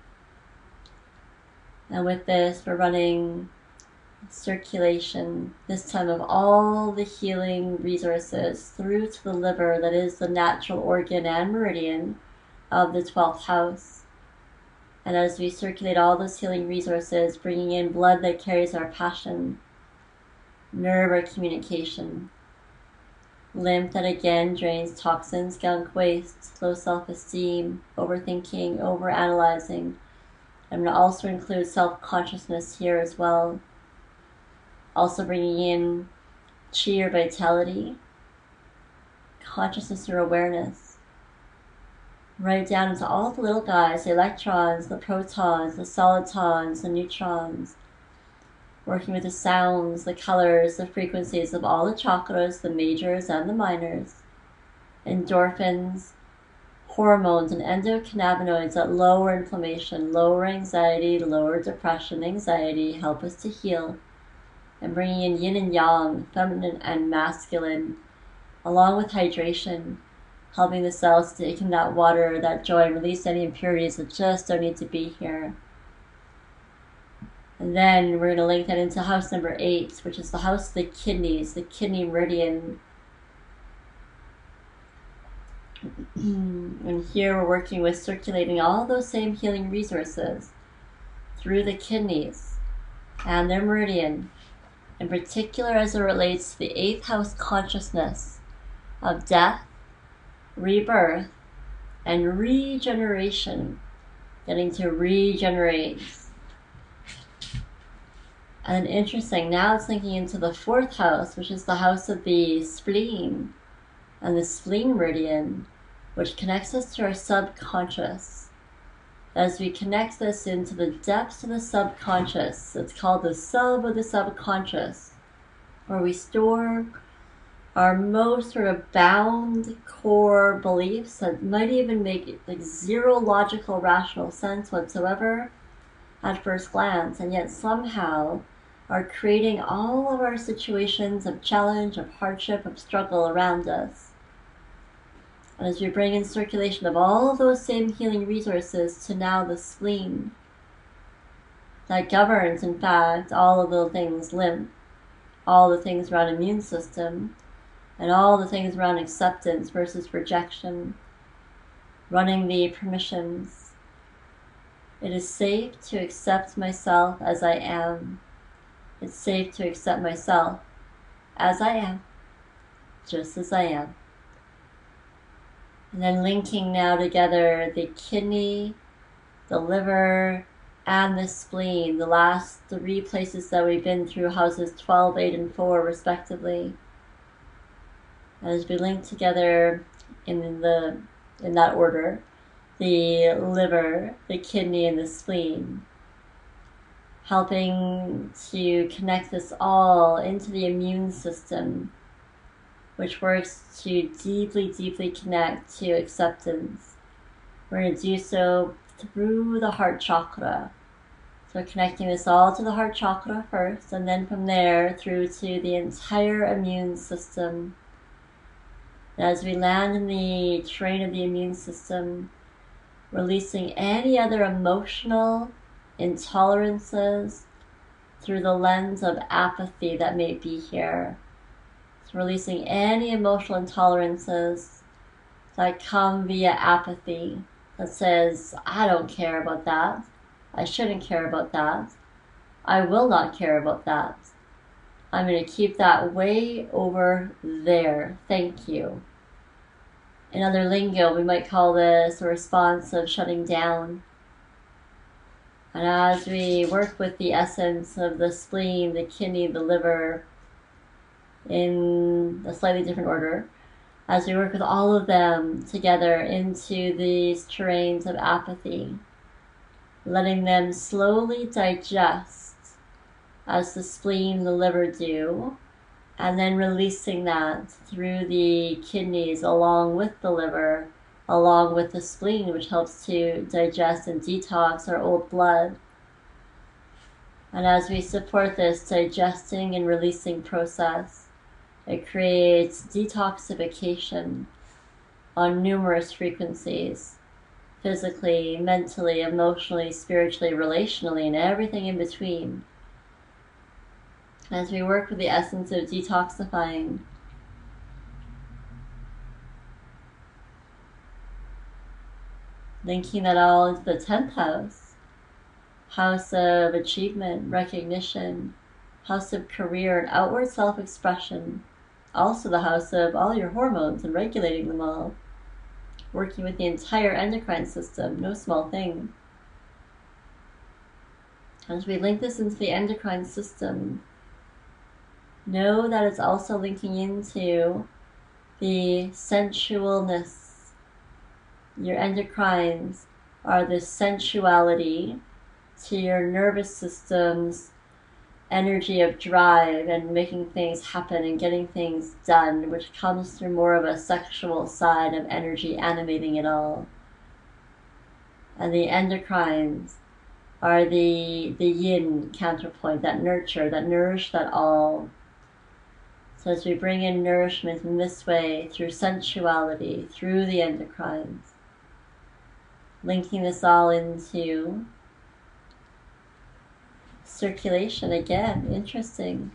And with this, we're running circulation, this time of all the healing resources through to the liver, that is the natural organ and meridian of the twelfth house. And as we circulate all those healing resources, bringing in blood that carries our passion, nerve our communication, lymph that again drains toxins, gunk, waste, low self-esteem, overthinking, overanalyzing. I'm going to also include self-consciousness here as well. Also bringing in chi or vitality, consciousness or awareness, right down into all the little guys, the electrons, the protons, the solitons, the neutrons, working with the sounds, the colors, the frequencies of all the chakras, the majors and the minors, endorphins, hormones, and endocannabinoids that lower inflammation, lower anxiety, lower depression, anxiety, help us to heal, and bringing in yin and yang, feminine and masculine, along with hydration, helping the cells to take in that water, that joy, and release any impurities that just don't need to be here. And then we're going to link that into house number eight, which is the house of the kidneys, the kidney meridian. And here we're working with circulating all those same healing resources through the kidneys and their meridian, in particular as it relates to the eighth house consciousness of death, rebirth, and regeneration, getting to regenerate. And interesting, now it's linking into the fourth house, which is the house of the spleen, and the spleen meridian, which connects us to our subconscious. As we connect this into the depths of the subconscious, it's called the sub of the subconscious, where we store our most sort of bound core beliefs that might even make like zero logical rational sense whatsoever at first glance, and yet somehow are creating all of our situations of challenge, of hardship, of struggle around us. And as we bring in circulation of all of those same healing resources to now the spleen, that governs, in fact, all of the things lymph, all the things around immune system, and all the things around acceptance versus rejection, running the permissions. It is safe to accept myself as I am. It's safe to accept myself as I am, just as I am. And then linking now together the kidney, the liver, and the spleen, the last three places that we've been through, houses twelve, eight, and four, respectively. As we link together in the in that order, the liver, the kidney, and the spleen, helping to connect us all into the immune system, which works to deeply, deeply connect to acceptance. We're going to do so through the heart chakra. So connecting this all to the heart chakra first, and then from there through to the entire immune system. And as we land in the terrain of the immune system, releasing any other emotional intolerances through the lens of apathy that may be here. So releasing any emotional intolerances that come via apathy, that says, I don't care about that. I shouldn't care about that. I will not care about that. I'm going to keep that way over there. Thank you. In other lingo, we might call this a response of shutting down. And as we work with the essence of the spleen, the kidney, the liver, in a slightly different order, as we work with all of them together into these terrains of apathy, letting them slowly digest as the spleen, the liver do, and then releasing that through the kidneys along with the liver, along with the spleen, which helps to digest and detox our old blood. And as we support this digesting and releasing process, it creates detoxification on numerous frequencies, physically, mentally, emotionally, spiritually, relationally, and everything in between. As we work with the essence of detoxifying, linking that all into the tenth house, house of achievement, recognition, house of career and outward self-expression, also the house of all your hormones and regulating them all, working with the entire endocrine system, no small thing. As we link this into the endocrine system, know that it's also linking into the sensualness. Your endocrines are the sensuality to your nervous system's energy of drive and making things happen and getting things done, which comes through more of a sexual side of energy animating it all. And the endocrines are the the yin counterpoint, that nurture, that nourish that all. So as we bring in nourishment in this way, through sensuality, through the endocrines, linking this all into circulation again, interesting.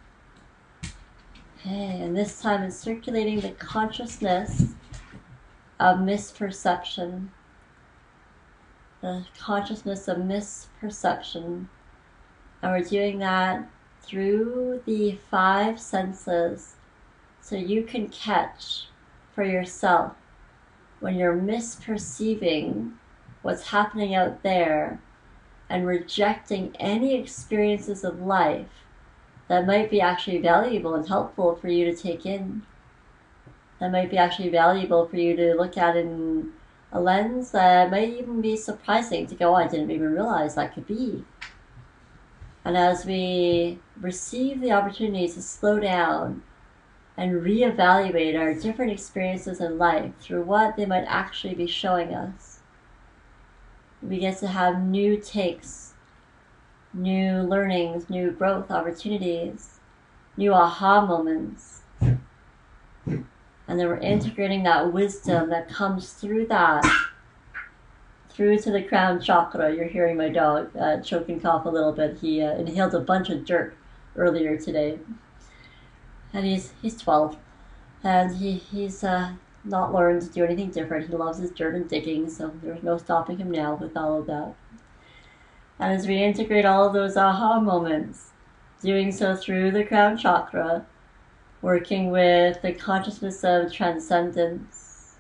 Okay, and this time it's circulating the consciousness of misperception, the consciousness of misperception, and we're doing that through the five senses, so you can catch for yourself when you're misperceiving what's happening out there and rejecting any experiences of life that might be actually valuable and helpful for you to take in. That might be actually valuable for you to look at in a lens that might even be surprising to go, oh, I didn't even realize that could be. And as we receive the opportunity to slow down and reevaluate our different experiences in life through what they might actually be showing us, we get to have new takes, new learnings, new growth opportunities, new aha moments. And then we're integrating that wisdom that comes through that, through to the crown chakra. You're hearing my dog uh, choke and cough a little bit. He uh, inhaled a bunch of dirt earlier today. And he's he's twelve. And he, he's uh, not learn to do anything different. He loves his dirt and digging, so there's no stopping him now with all of that. And as we integrate all of those aha moments, doing so through the crown chakra, working with the consciousness of transcendence,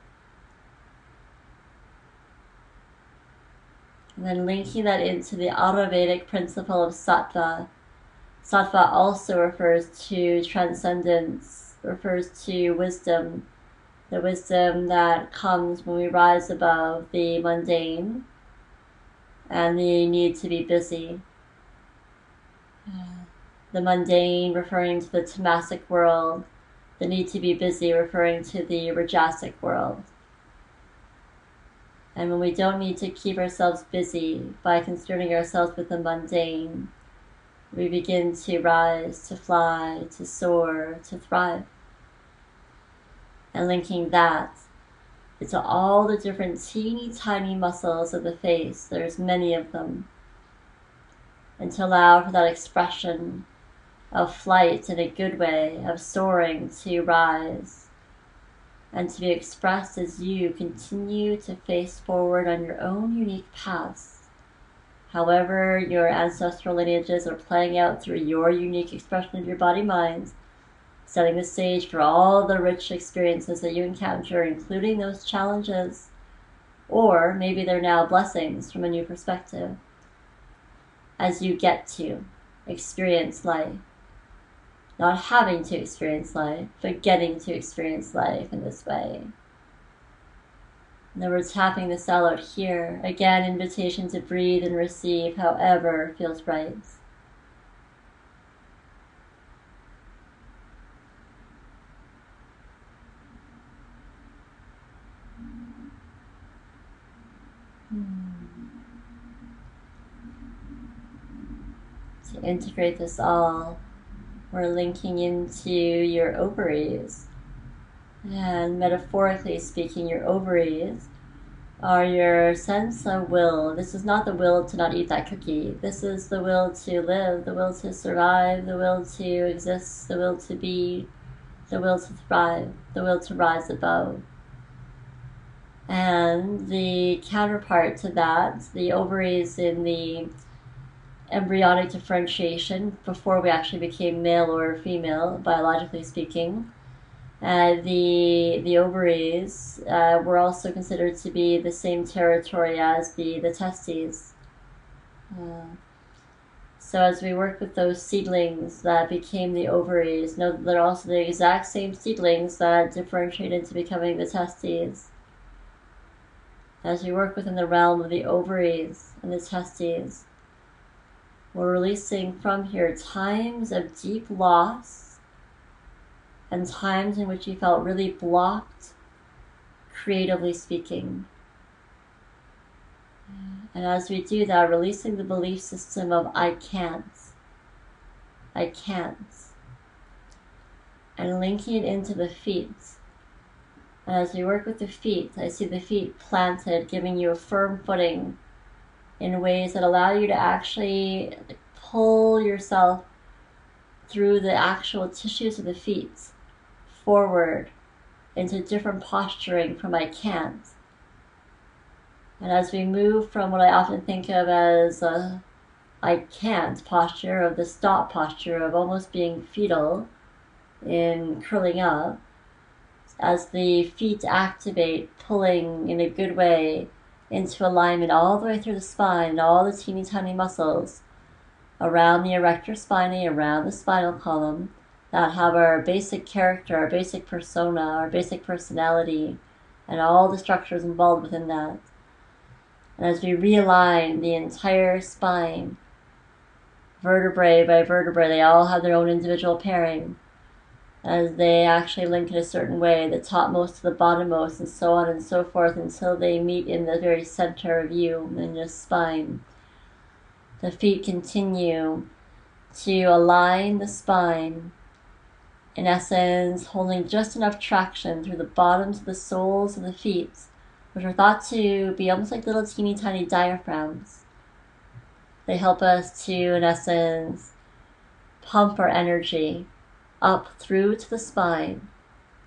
and then linking that into the Ayurvedic principle of sattva. Sattva also refers to transcendence, refers to wisdom, the wisdom that comes when we rise above the mundane and the need to be busy. The mundane referring to the tamasic world, the need to be busy referring to the rajasic world. And when we don't need to keep ourselves busy by concerning ourselves with the mundane, we begin to rise, to fly, to soar, to thrive. And linking that into all the different teeny tiny muscles of the face, there's many of them, and to allow for that expression of flight in a good way, of soaring to rise, and to be expressed as you continue to face forward on your own unique paths. However your ancestral lineages are playing out through your unique expression of your body-mind, setting the stage for all the rich experiences that you encounter, including those challenges, or maybe they're now blessings from a new perspective, as you get to experience life. Not having to experience life, but getting to experience life in this way. In other words, tapping this out here. Again, invitation to breathe and receive however feels right. To integrate this all, we're linking into your ovaries. And metaphorically speaking, your ovaries are your sense of will. This is not the will to not eat that cookie. This is the will to live, the will to survive, the will to exist, the will to be, the will to thrive, the will to rise above. And the counterpart to that, the ovaries in the embryonic differentiation, before we actually became male or female, biologically speaking, uh, the the ovaries uh, were also considered to be the same territory as the, the testes. Uh, so as we work with those seedlings that became the ovaries, know that they're also the exact same seedlings that differentiate into becoming the testes. As we work within the realm of the ovaries and the testes, we're releasing from here times of deep loss and times in which you felt really blocked, creatively speaking. And as we do that, releasing the belief system of I can't, I can't, and linking it into the feet. And as we work with the feet, I see the feet planted, giving you a firm footing in ways that allow you to actually pull yourself through the actual tissues of the feet forward into different posturing from I can't. And as we move from what I often think of as a I can't posture, of the stop posture of almost being fetal in curling up, as the feet activate, pulling in a good way into alignment all the way through the spine and all the teeny tiny muscles around the erector spinae, around the spinal column, that have our basic character, our basic persona, our basic personality, and all the structures involved within that. And as we realign the entire spine, vertebrae by vertebrae, they all have their own individual pairing, as they actually link in a certain way, the topmost to the bottommost, and so on and so forth, until they meet in the very center of you, in your spine. The feet continue to align the spine, in essence, holding just enough traction through the bottoms of the soles of the feet, which are thought to be almost like little teeny tiny diaphragms. They help us to, in essence, pump our energy up through to the spine,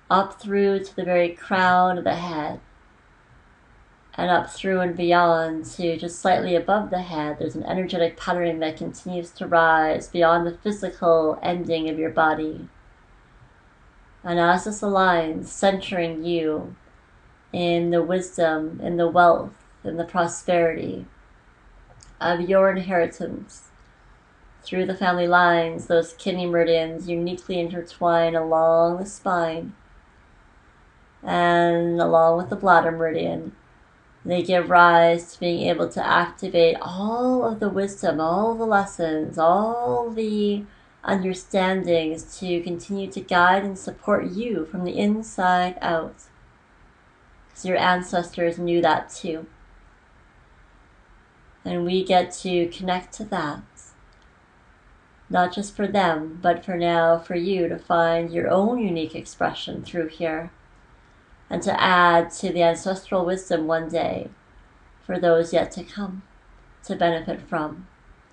up through to the very crown of the head, and up through and beyond to just slightly above the head. There's an energetic pattern that continues to rise beyond the physical ending of your body. And as this aligns, centering you in the wisdom, in the wealth, in the prosperity of your inheritance through the family lines, those kidney meridians uniquely intertwine along the spine and along with the bladder meridian. They give rise to being able to activate all of the wisdom, all the lessons, all the understandings to continue to guide and support you from the inside out. Because your ancestors knew that too. And we get to connect to that. Not just for them, but for now, for you to find your own unique expression through here. And to add to the ancestral wisdom one day for those yet to come to benefit from.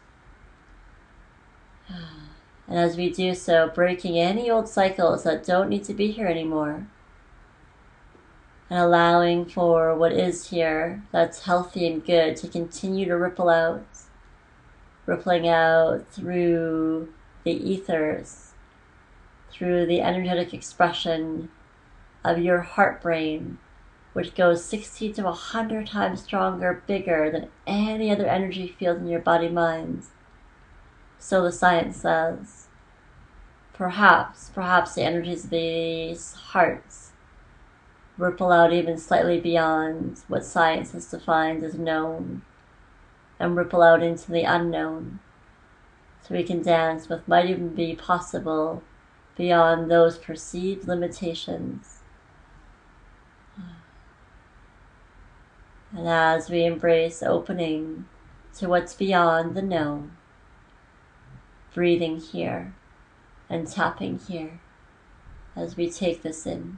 And as we do so, breaking any old cycles that don't need to be here anymore, and allowing for what is here that's healthy and good to continue to ripple out, rippling out through the ethers, through the energetic expression of your heart brain, which goes sixty to one hundred times stronger, bigger than any other energy field in your body mind. So the science says. Perhaps, perhaps the energies of these hearts ripple out even slightly beyond what science has defined as known, and ripple out into the unknown, so we can dance what might even be possible beyond those perceived limitations. And as we embrace opening to what's beyond the known, breathing here and tapping here as we take this in.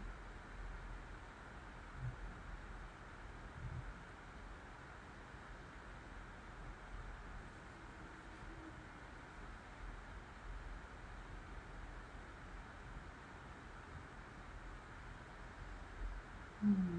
Hmm.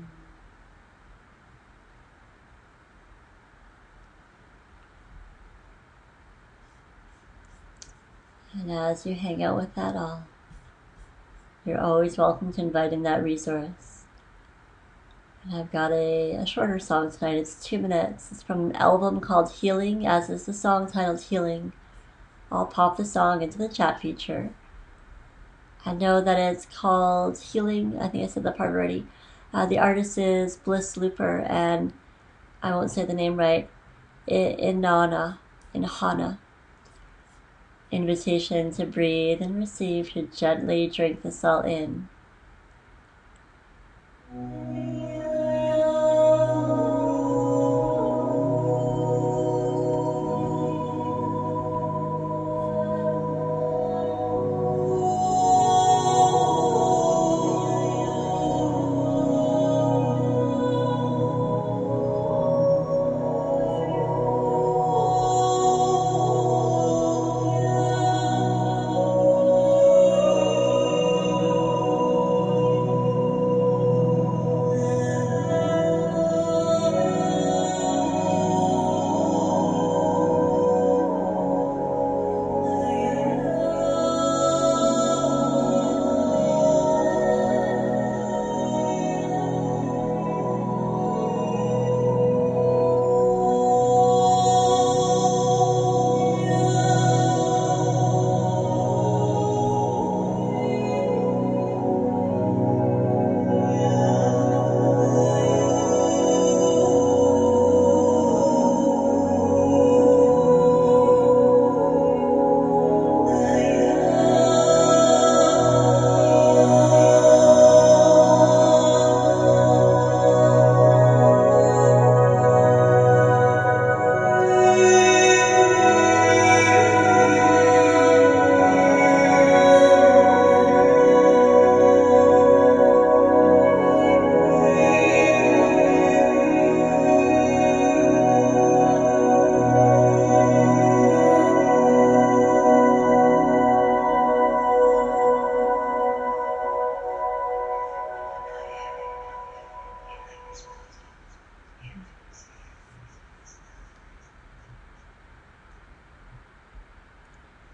And as you hang out with that all, you're always welcome to invite in that resource. And I've got a, a shorter song tonight. It's two minutes. It's from an album called Healing, as is the song titled Healing. I'll pop the song into the chat feature. I know that it's called Healing. I think I said that part already. Uh, the artist is Bliss Looper, and I won't say the name right. Inanna, Inanna. Invitation to breathe and receive, to gently drink this all in.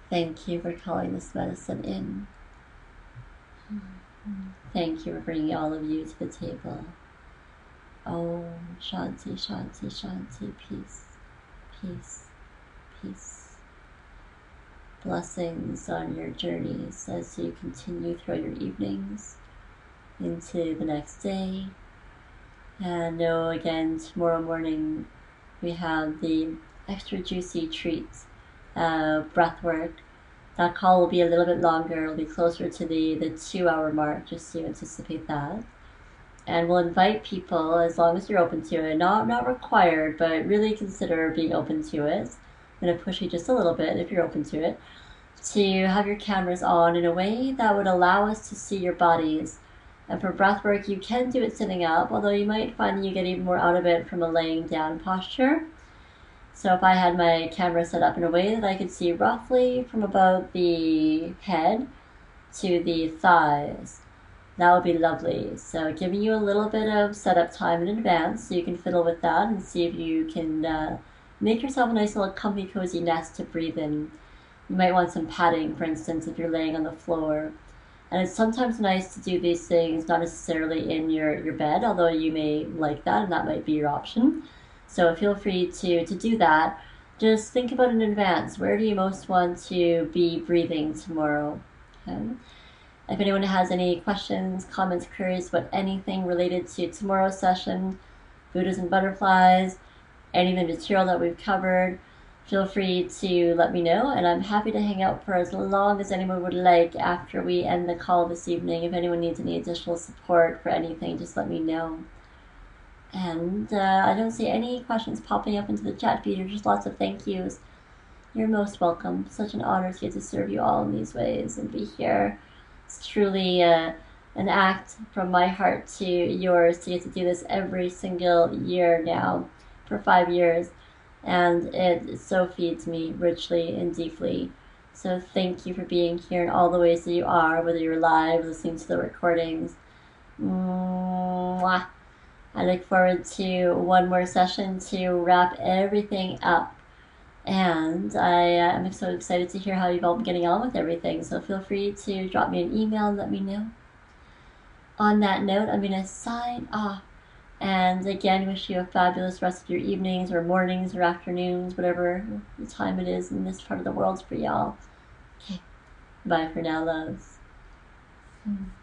Thank you for calling this medicine in. Thank you for bringing all of you to the table. Oh, Shanti, Shanti, Shanti, peace, peace, peace. Blessings on your journeys as you continue throughout your evenings into the next day. And know again, tomorrow morning we have the extra juicy treat, uh, breath work. That call will be a little bit longer. It'll be closer to the, the two hour mark, just so you anticipate that. And we'll invite people, as long as you're open to it, not not required, but really consider being open to it. I'm going to push you just a little bit if you're open to it, to have your cameras on in a way that would allow us to see your bodies. And for breath work, you can do it sitting up, although you might find you get even more out of it from a laying down posture. So if I had my camera set up in a way that I could see roughly from about the head to the thighs, that would be lovely. So giving you a little bit of setup time in advance so you can fiddle with that and see if you can uh, make yourself a nice little comfy, cozy nest to breathe in. You might want some padding, for instance, if you're laying on the floor. And it's sometimes nice to do these things not necessarily in your, your bed, although you may like that and that might be your option. So feel free to, to do that. Just think about in advance, where do you most want to be breathing tomorrow? Okay. If anyone has any questions, comments, queries about anything related to tomorrow's session, Buddhas and butterflies, any of the material that we've covered, feel free to let me know, and I'm happy to hang out for as long as anyone would like after we end the call this evening. If anyone needs any additional support for anything, just let me know. And uh, I don't see any questions popping up into the chat feed, or just lots of thank yous. You're most welcome. Such an honor to get to serve you all in these ways and be here. It's truly uh, an act from my heart to yours to get to do this every single year now for five years. And it so feeds me richly and deeply. So thank you for being here in all the ways that you are, whether you're live, listening to the recordings. Mwah. I look forward to one more session to wrap everything up. And I uh, am so excited to hear how you've all been getting on with everything. So feel free to drop me an email and let me know. On that note, I'm going to sign off. And again, wish you a fabulous rest of your evenings or mornings or afternoons, whatever the time it is in this part of the world for y'all. Okay. Bye for now, loves. Mm.